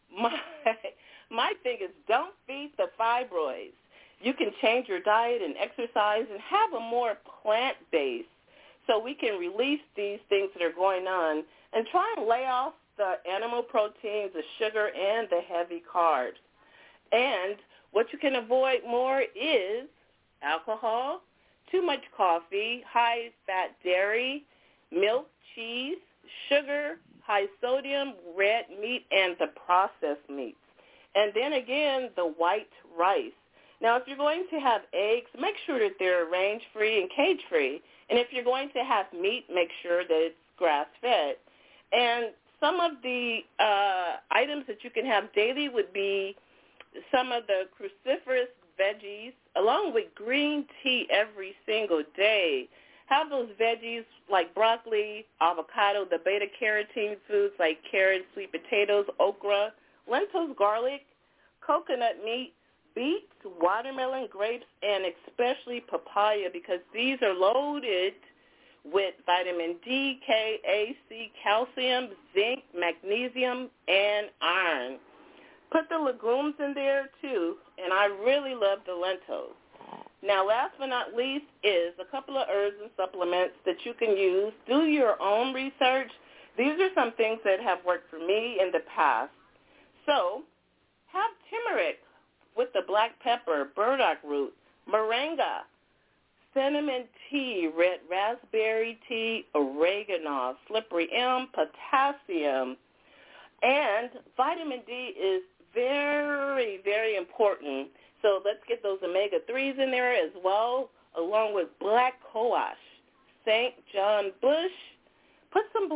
my thing is, don't feed the fibroids. You can change your diet and exercise and have a more plant-based, so we can release these things that are going on and try and lay off the animal proteins, the sugar, and the heavy carbs. And what you can avoid more is alcohol, too much coffee, high-fat dairy, milk, cheese, sugar, high sodium, red meat, and the processed meats. And then again, the white rice. Now, if you're going to have eggs, make sure that they're range-free and cage-free. And if you're going to have meat, make sure that it's grass-fed. And some of the items that you can have daily would be some of the cruciferous veggies, along with green tea every single day. Have those veggies like broccoli, avocado, the beta-carotene foods like carrots, sweet potatoes, okra, lentils, garlic, coconut meat, beets, watermelon, grapes, and especially papaya, because these are loaded with vitamin D, K, A, C, calcium, zinc, magnesium, and iron. Put the legumes in there, too, and I really love the lentils. Now, last but not least is a couple of herbs and supplements that you can use. Do your own research. These are some things that have worked for me in the past. So have turmeric with the black pepper, burdock root, moringa, cinnamon tea, red raspberry tea, oregano, slippery elm, potassium, and vitamin D is very, very important. So let's get those omega-3s in there as well, along with black cohosh, St. John bush. Put some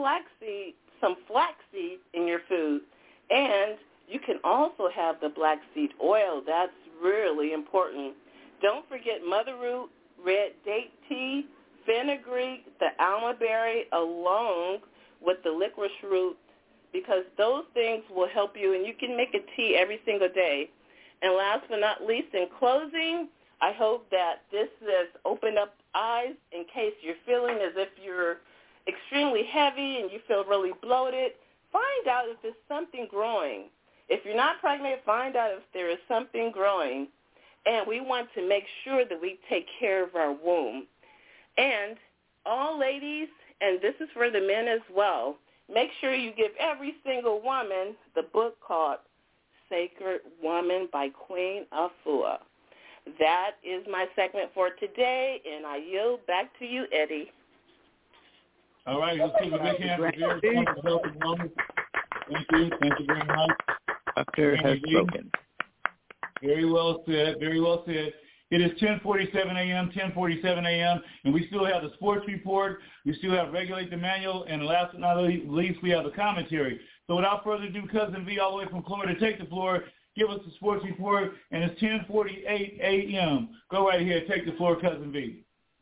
flaxseed in your food. And you can also have the black seed oil. That's really important. Don't forget mother root, red date tea, fenugreek, the alma berry, along with the licorice root, because those things will help you, and you can make a tea every single day. And last but not least, in closing, I hope that this has opened up eyes in case you're feeling as if you're extremely heavy and you feel really bloated. Find out if there's something growing. If you're not pregnant, find out if there is something growing. And we want to make sure that we take care of our womb. And all ladies, and this is for the men as well, make sure you give every single woman the book called Sacred Woman by Queen Afua. That is my segment for today, and I yield back to you, Eddie. All right, let's take a big hand for very healthy woman. Thank you very much. Doctor has spoken. Very well said, very well said. It is 10:47 a.m., and we still have the sports report. We still have Regulate the Manual, and last but not least, we have the commentary. So without further ado, Cousin V, all the way from Florida, take the floor, give us the sports report, and it's 10:48 a.m. Go right here, take the floor, Cousin V.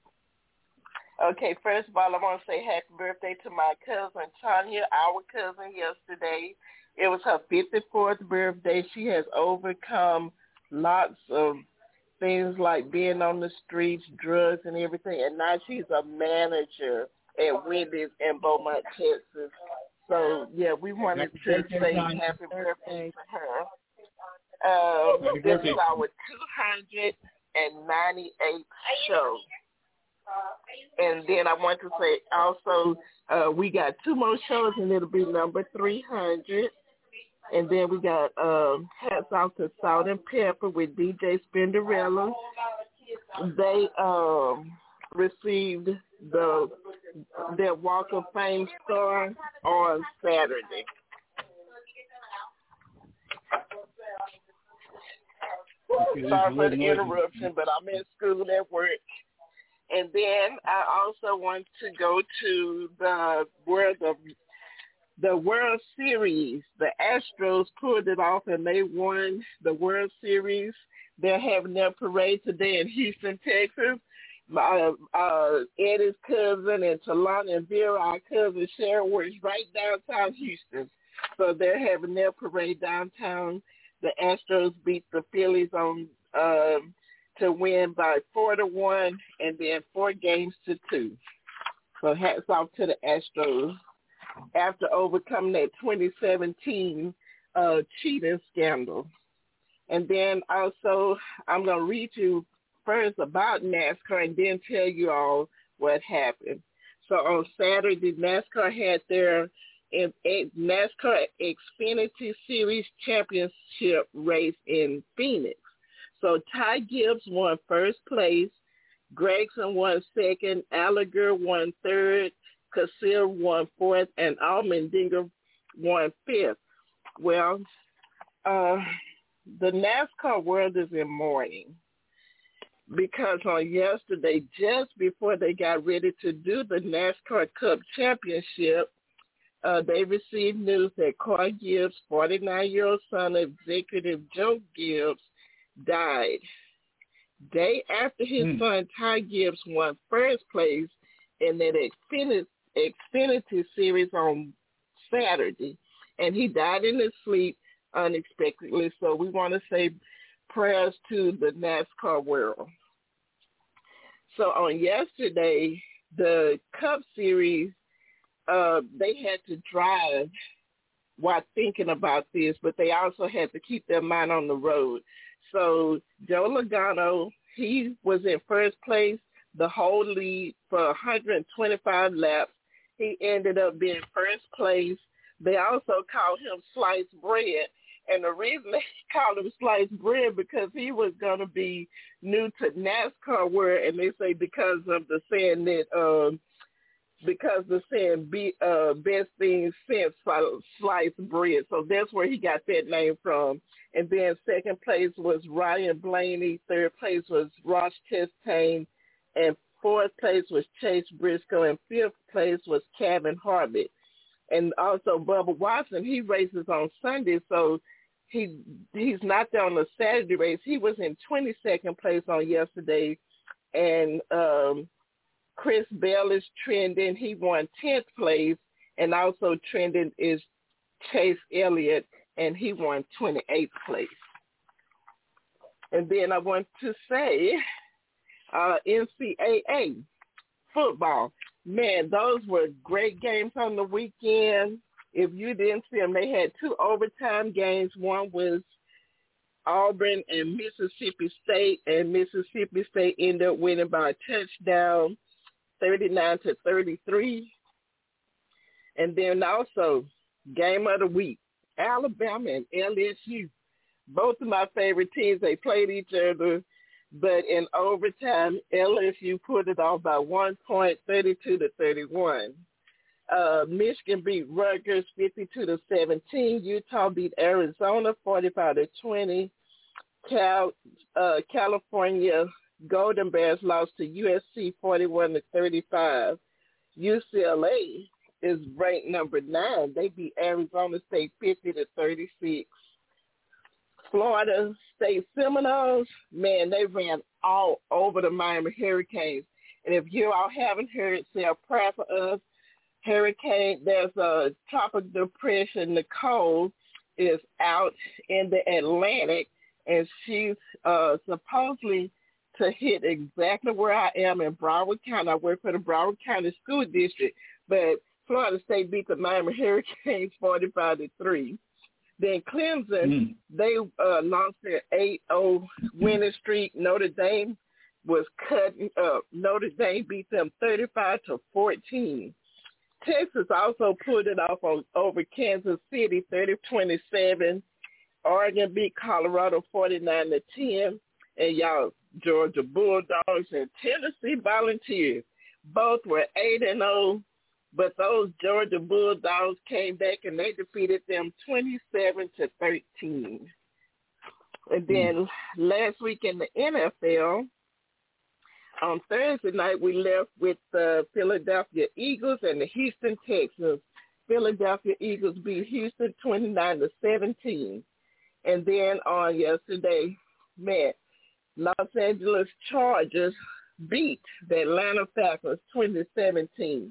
Okay, first of all, I want to say happy birthday to my cousin Tanya, our cousin yesterday. It was her 54th birthday. She has overcome lots of things like being on the streets, drugs, and everything, and now she's a manager at Wendy's in Beaumont, Texas. So, yeah, we wanted to say happy birthday to her. This is our 298th show. And then I want to say also we got 2 more shows, and it'll be number 300. And then we got hats off to Salt and Pepper with DJ Spinderella. They received their Walk of Fame star on Saturday. Sorry for the interruption, but I'm in school at work. And then I also want to go to the World Series. The Astros pulled it off, and they won the World Series. They're having their parade today in Houston, Texas. Eddie's cousin and Talana and Vera, our cousin Sharon, works right downtown Houston. So they're having their parade downtown. The Astros beat the Phillies on to win by 4-1, and then 4-2. So hats off to the Astros after overcoming that 2017 cheating scandal. And then also I'm going to read you first about NASCAR and then tell you all what happened. So on Saturday, NASCAR had their NASCAR Xfinity Series Championship race in Phoenix. So Ty Gibbs won first place, Gregson won second, Allgaier won third, Cassill won fourth, and Allmendinger won fifth. Well, the NASCAR world is in mourning because on yesterday, just before they got ready to do the NASCAR Cup Championship, they received news that Carl Gibbs, 49-year-old son of executive Joe Gibbs, died. Day after his son Ty Gibbs won first place in that Xfinity Series on Saturday, and he died in his sleep unexpectedly. So we want to say prayers to the NASCAR world. So on yesterday, the Cup Series, they had to drive while thinking about this, but they also had to keep their mind on the road. So Joe Logano, he was in first place, the whole lead for 125 laps. He ended up being first place. They also called him Sliced Bread. And the reason they called him Sliced Bread because he was going to be new to NASCAR world, and they say because of the saying that best thing since sliced bread. So that's where he got that name from. And then second place was Ryan Blaney. Third place was Ross Chastain. And fourth place was Chase Briscoe. And fifth place was Kevin Harvick. And also Bubba Watson, he races on Sunday, so he's not there on the Saturday race. He was in 22nd place on yesterday. And Chris Bell is trending. He won 10th place. And also trending is Chase Elliott, and he won 28th place. And then I want to say NCAA football. Man, those were great games on the weekend. If you didn't see them, they had 2 overtime games. One was Auburn and Mississippi State, and Mississippi State ended up winning by a touchdown, 39-33. And then also, game of the week, Alabama and LSU. Both of my favorite teams, they played each other, but in overtime, LSU put it off by 1 point, 32-31. Michigan beat Rutgers 52-17. Utah beat Arizona 45-20. California Golden Bears lost to USC 41-35. UCLA is ranked number 9. They beat Arizona State 50-36. Florida State Seminoles, man, they ran all over the Miami Hurricanes. And if you all haven't heard, say a prayer for us. There's a tropical depression. Nicole is out in the Atlantic, and she's supposedly to hit exactly where I am in Broward County. I work for the Broward County School District, but Florida State beat the Miami Hurricanes 45-3. Then Clemson, they lost their 8-0 winning streak. Notre Dame was cutting up. Notre Dame beat them 35-14. Texas also pulled it off over Kansas City 30-27. Oregon beat Colorado 49-10. And y'all, Georgia Bulldogs and Tennessee Volunteers, both were 8-0. But those Georgia Bulldogs came back and they defeated them 27-13. And then last week in the NFL, on Thursday night, we left with the Philadelphia Eagles and the Houston Texans. Philadelphia Eagles beat Houston 29-17. And then on yesterday, Los Angeles Chargers beat the Atlanta Falcons 20-17.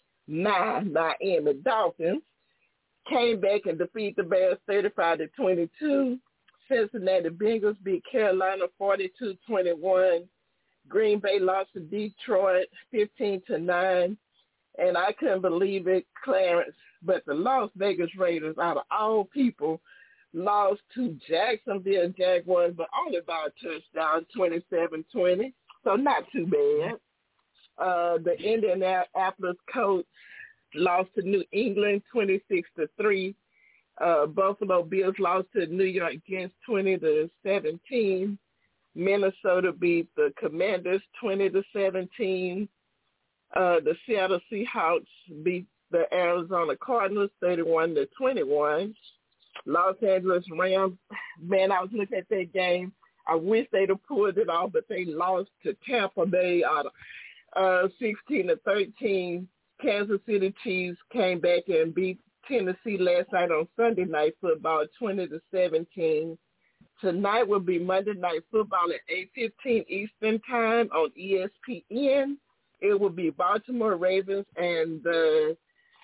Miami Dolphins came back and defeated the Bears 35-22. Cincinnati Bengals beat Carolina 42-21. Green Bay lost to Detroit 15-9. And I couldn't believe it, Clarence, but the Las Vegas Raiders, out of all people, lost to Jacksonville Jaguars, but only by a touchdown, 27-20. So not too bad. The Indianapolis Colts lost to New England 26-3. Buffalo Bills lost to New York Jets 20-17. Minnesota beat the Commanders 20-17. The Seattle Seahawks beat the Arizona Cardinals 31-21. Los Angeles Rams, man, I was looking at that game. I wish they'd have pulled it off, but they lost to Tampa Bay 16-13. Kansas City Chiefs came back and beat Tennessee last night on Sunday Night Football 20-17. Tonight will be Monday Night Football at 8:15 Eastern Time on ESPN. It will be Baltimore Ravens and the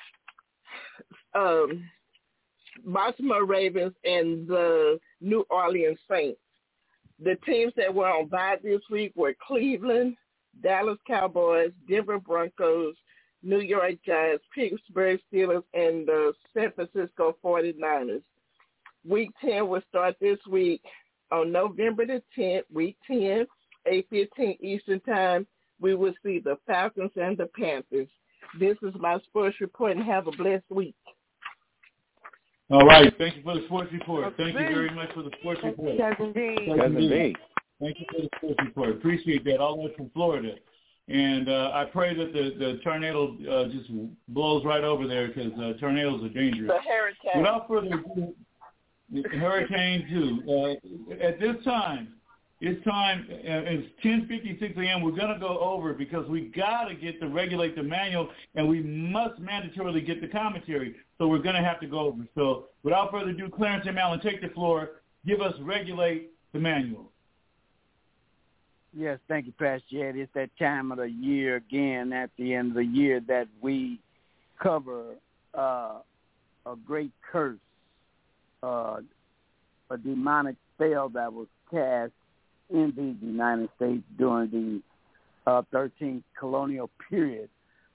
New Orleans Saints. The teams that were on bye this week were Cleveland, Dallas Cowboys, Denver Broncos, New York Giants, Pittsburgh Steelers, and the San Francisco 49ers. Week 10 will start this week on November the 10th, week 10, 8:15 Eastern Time. We will see the Falcons and the Panthers. This is my sports report, and have a blessed week. All right. Thank you for the sports report. Thank you very much for the sports report. Cousin D. Thank you for the sports report. Appreciate that. All the way from Florida. And I pray that the tornado just blows right over there because tornadoes are dangerous. The hurricane. Without further ado, hurricane too. At this time, it's 10:56 a.m. We're going to go over because we got to get to regulate the manual, and we must mandatorily get the commentary. So we're going to have to go over. So without further ado, Clarence M. Allen, take the floor. Give us regulate the manual. Yes, thank you, Pastor Ed. It's that time of the year again, at the end of the year, that we cover a great curse, a demonic spell that was cast in the United States during the 13th colonial period.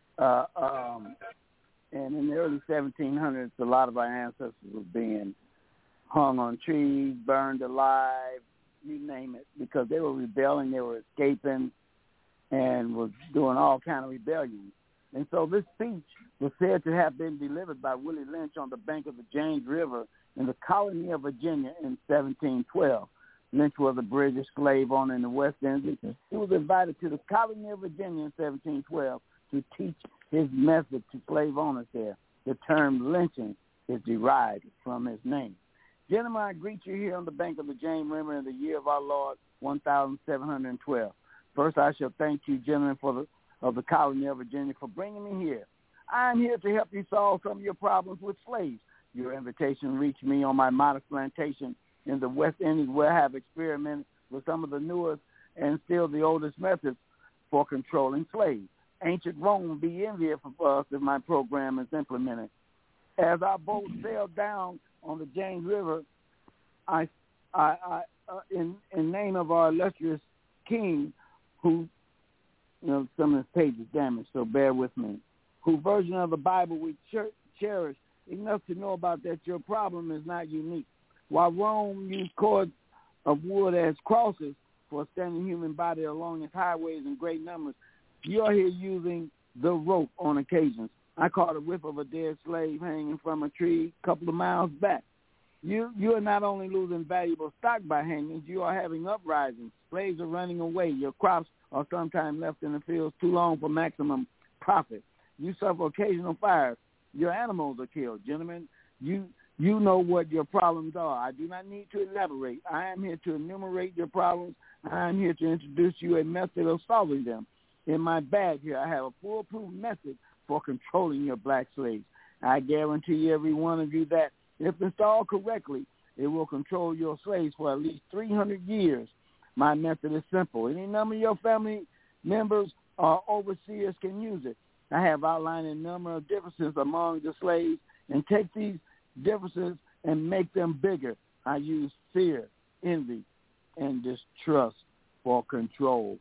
And in the early 1700s, a lot of our ancestors were being hung on trees, burned alive, you name it, because they were rebelling, they were escaping, and was doing all kind of rebellions. And so this speech was said to have been delivered by Willie Lynch on the bank of the James River in the colony of Virginia in 1712. Lynch was a British slave owner in the West Indies. He was invited to the colony of Virginia in 1712 to teach his method to slave owners there. The term lynching is derived from his name. Gentlemen, I greet you here on the bank of the James River in the year of our Lord, 1712. First, I shall thank you, gentlemen, of the colony of Virginia, for bringing me here. I am here to help you solve some of your problems with slaves. Your invitation reached me on my modest plantation in the West Indies, where I have experimented with some of the newest and still the oldest methods for controlling slaves. Ancient Rome will be envious for us if my program is implemented. As our boat sailed down on the James River, I in name of our illustrious king, who, some of his pages damaged, so bear with me, whose version of the Bible we cherish enough to know about that your problem is not unique. While Rome used cords of wood as crosses for a standing human body along its highways in great numbers, you are here using the rope on occasions. I caught a whiff of a dead slave hanging from a tree a couple of miles back. You are not only losing valuable stock by hangings, you are having uprisings. Slaves are running away. Your crops are sometimes left in the fields too long for maximum profit. You suffer occasional fires. Your animals are killed. Gentlemen, you know what your problems are. I do not need to elaborate. I am here to enumerate your problems. I am here to introduce you a method of solving them. In my bag here, I have a foolproof method for controlling your black slaves. I guarantee every one of you that if installed correctly, it will control your slaves for at least 300 years. My method is simple. Any number of your family members or overseers can use it. I have outlined a number of differences among the slaves and take these differences and make them bigger. I use fear, envy, and distrust for control.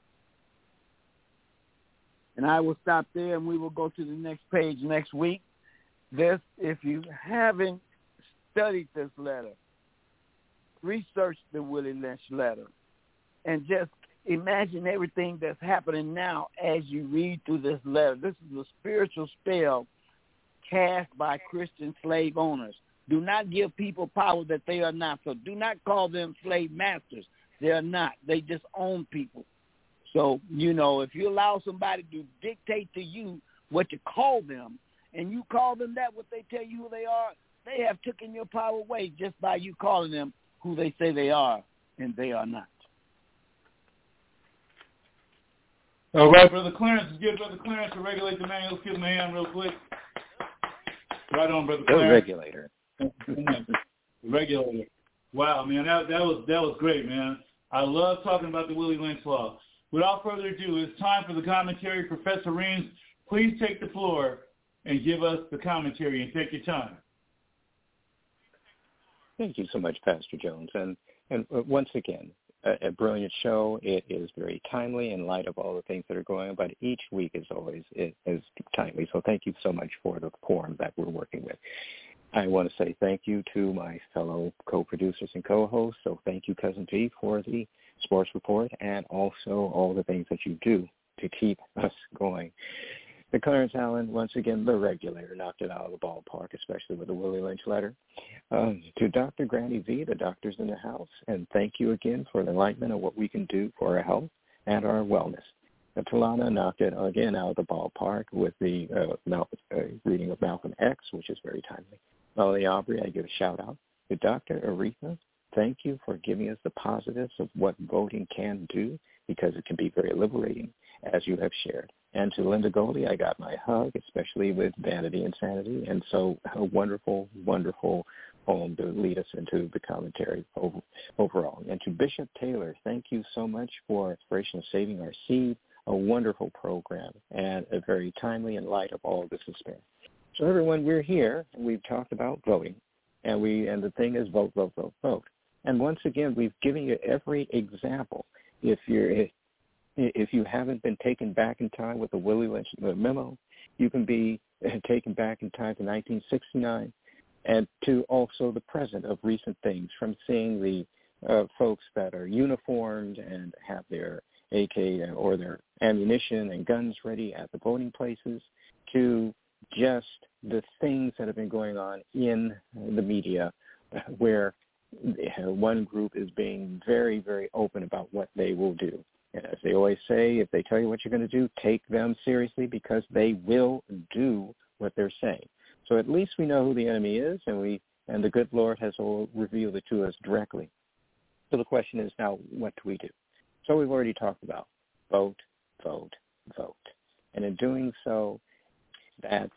And I will stop there, and we will go to the next page next week. This, if you haven't studied this letter, research the Willie Lynch letter, and just imagine everything that's happening now as you read through this letter. This is a spiritual spell cast by Christian slave owners. Do not give people power that they are not. So do not call them slave masters. They are not. They just own people. So, if you allow somebody to dictate to you what to call them, and you call them that, what they tell you who they are, they have taken your power away just by you calling them who they say they are, and they are not. All right, Brother Clarence. Let's give Brother Clarence to regulate the man. Let's give him a hand real quick. Right on, Brother Clarence. The regulator. Regulator. Wow, man, that was great, man. I love talking about the Willie Lynch Law. Without further ado, it's time for the commentary. Professor Reams, please take the floor and give us the commentary, and take your time. Thank you so much, Pastor Jones. And once again, a brilliant show. It is very timely in light of all the things that are going on, but each week is always is timely. So thank you so much for the forum that we're working with. I want to say thank you to my fellow co-producers and co-hosts. So thank you, Cousin V, for the sports report and also all the things that you do to keep us going. The Clarence Allen, once again, the regulator, knocked it out of the ballpark, especially with the Willie Lynch letter. To Dr. Granny V, the doctors in the house, and thank you again for the enlightenment of what we can do for our health and our wellness. Talana knocked it again out of the ballpark with the reading of Malcolm X, which is very timely. Melanie Aubrey, I give a shout-out. To Dr. Aretha, thank you for giving us the positives of what voting can do, because it can be very liberating, as you have shared. And to Linda Goldie, I got my hug, especially with Vanity and Sanity, and so a wonderful, wonderful poem to lead us into the commentary overall. And to Bishop Taylor, thank you so much for Inspiration of Saving Our Seed, a wonderful program, and a very timely in light of all this despair. So everyone, we're here, and we've talked about voting, and the thing is vote, vote, vote, vote. And once again, we've given you every example. If you haven't been taken back in time with the Willie Lynch memo, you can be taken back in time to 1969, and to also the present of recent things, from seeing the folks that are uniformed and have their AK or their ammunition and guns ready at the voting places, to just the things that have been going on in the media, where one group is being very, very open about what they will do. And as they always say, if they tell you what you're going to do, take them seriously, because they will do what they're saying. So at least we know who the enemy is, and the good Lord has revealed it to us directly. So the question is now, what do we do? So we've already talked about vote, vote, vote. And in doing so, that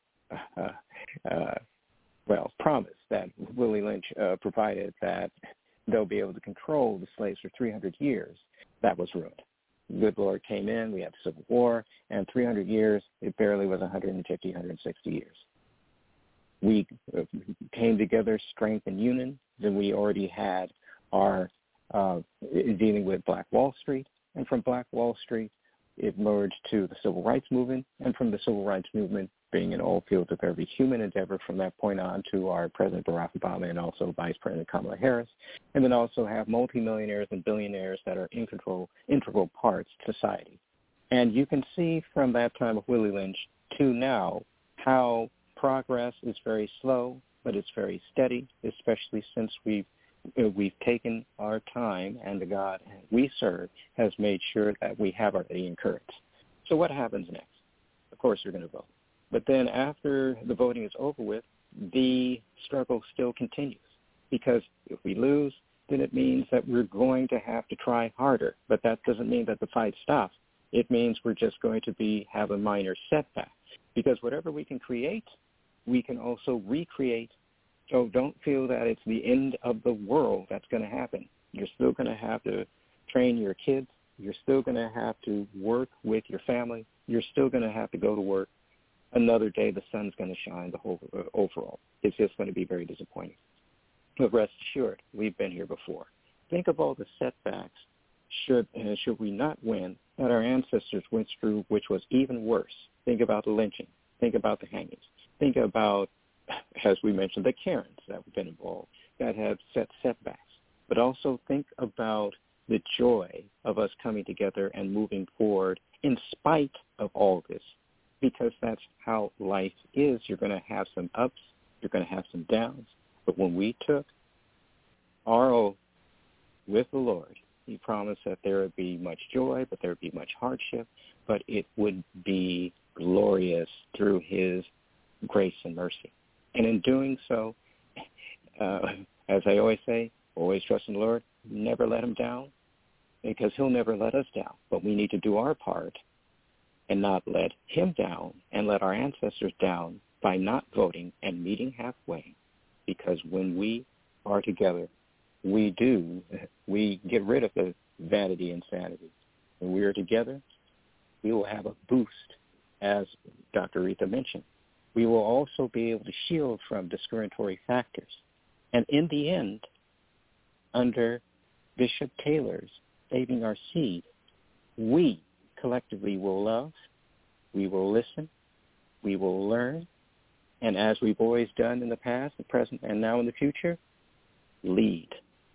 promise that Willie Lynch provided, that they'll be able to control the slaves for 300 years, that was ruined. The good Lord came in, we had the Civil War, and 300 years, it barely was 150, 160 years. We came together, strength and union. Then we already had our dealing with Black Wall Street, and from Black Wall Street, it merged to the Civil Rights Movement, and from the Civil Rights Movement, being in all fields of every human endeavor from that point on, to our President Barack Obama and also Vice President Kamala Harris, and then also have multimillionaires and billionaires that are integral parts of society. And you can see from that time of Willie Lynch to now how progress is very slow, but it's very steady, especially since we've taken our time, and the God we serve has made sure that we have our incurrence. So what happens next? Of course, you're going to vote. But then after the voting is over with, the struggle still continues. Because if we lose, then it means that we're going to have to try harder. But that doesn't mean that the fight stops. It means we're just going to have a minor setback. Because whatever we can create, we can also recreate. So don't feel that it's the end of the world that's going to happen. You're still going to have to train your kids. You're still going to have to work with your family. You're still going to have to go to work. Another day the sun's going to shine the whole overall. It's just going to be very disappointing. But rest assured, we've been here before. Think of all the setbacks should we not win that our ancestors went through, which was even worse. Think about the lynching. Think about the hangings. Think about, as we mentioned, the Karens that have been involved, that have setbacks. But also think about the joy of us coming together and moving forward in spite of all this. because that's how life is. You're going to have some ups, you're going to have some downs. But when we took our oath with the Lord, he promised that there would be much joy, but there would be much hardship, but it would be glorious through his grace and mercy. And in doing so, as I always say, always trust in the Lord, never let him down, because he'll never let us down. But we need to do our part and not let him down and let our ancestors down by not voting and meeting halfway, because when we are together, we get rid of the vanity and sanity. When we are together, we will have a boost, as Dr. Retha mentioned. We will also be able to shield from discriminatory factors. And in the end, under Bishop Taylor's Saving Our Seed, we collectively will love, we will listen, we will learn, and as we've always done in the past, the present, and now in the future, lead.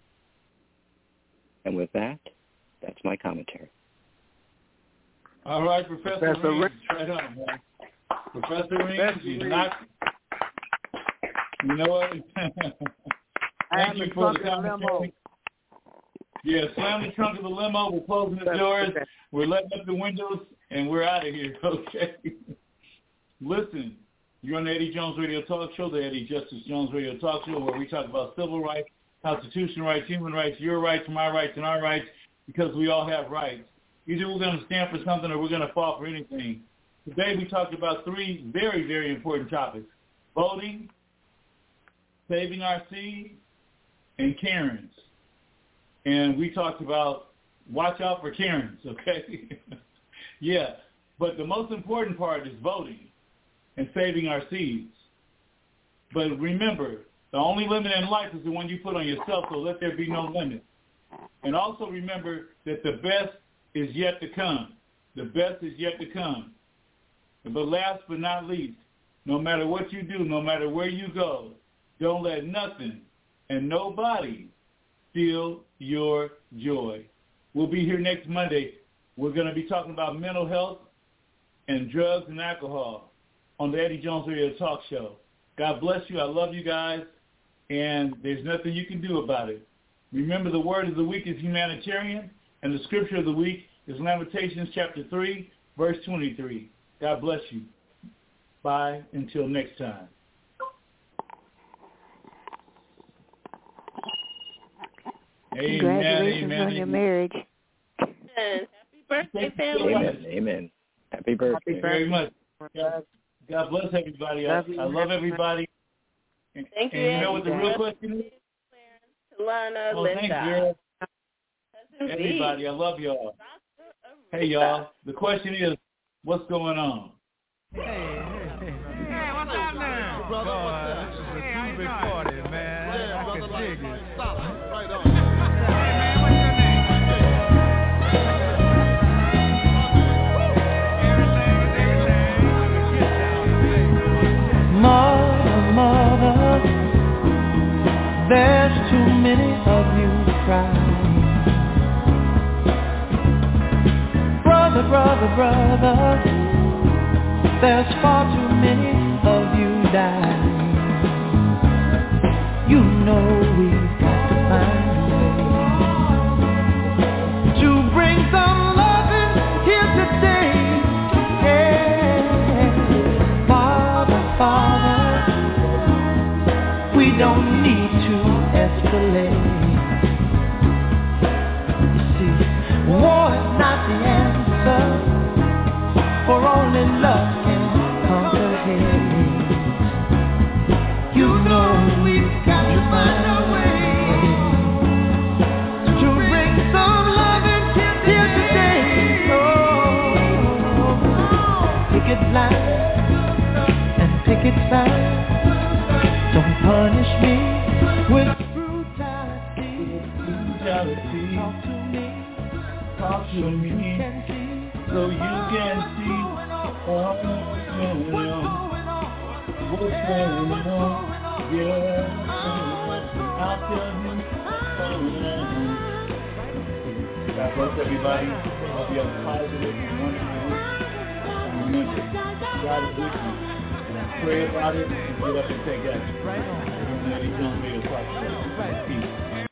And with that, that's my commentary. All right, Professor Reeves, right on, man. Professor Reeves, he's not. You know what? Thank you for the commentary. Yeah, slam the trunk of the limo. We're closing the doors. We're letting up the windows, and we're out of here. Okay. Listen, you're on the Eddie Jones Radio Talk Show, the Eddie Justice Jones Radio Talk Show, where we talk about civil rights, constitutional rights, human rights, your rights, my rights, and our rights, because we all have rights. Either we're going to stand for something or we're going to fall for anything. Today we talked about three very, very important topics: voting, saving our seed, and Karens. And we talked about watch out for Karens, okay? Yeah, but the most important part is voting and saving our seeds. But remember, the only limit in life is the one you put on yourself, so let there be no limit. And also remember that the best is yet to come. The best is yet to come. But last but not least, no matter what you do, no matter where you go, don't let nothing and nobody steal your joy. We'll be here next Monday. We're going to be talking about mental health and drugs and alcohol on the Eddie Jones Radio Talk Show. God bless you. I love you guys, and there's nothing you can do about it. Remember, the word of the week is humanitarian, and the scripture of the week is Lamentations chapter 3, verse 23. God bless you. Bye until next time. Congratulations on your marriage. Happy birthday, family. Amen. Happy birthday. Thank you very much. God bless everybody. I love everybody. Thank you. And you know what the real question is? Lana, Linda. Thanks, girl. Everybody, I love y'all. Hey, y'all. The question is, what's going on? Hey, what's up now? Brother, this is a big party, man. Yeah, I can dig it. Right on. Hey, man, what's your name? Mother, there's too many of you crying. Brother, there's far too many of you dying. You know we've got to find a way to bring some loving here today. Yeah. Father, we don't need to escalate. You see, war is not the answer, for only love can conquer hate. You know we've got to find a way to bring some love and here today. Oh, picket line and picket sign. Don't punish me with brutality. Talk to me, so you can see what's going on. Yeah, I'll tell you what's going on. God bless everybody. I hope you have a positive and wonderful week. Monday. God is with you. Pray about it and get up and take action. Right on. Eddie Jones Radio Talk Show. Peace.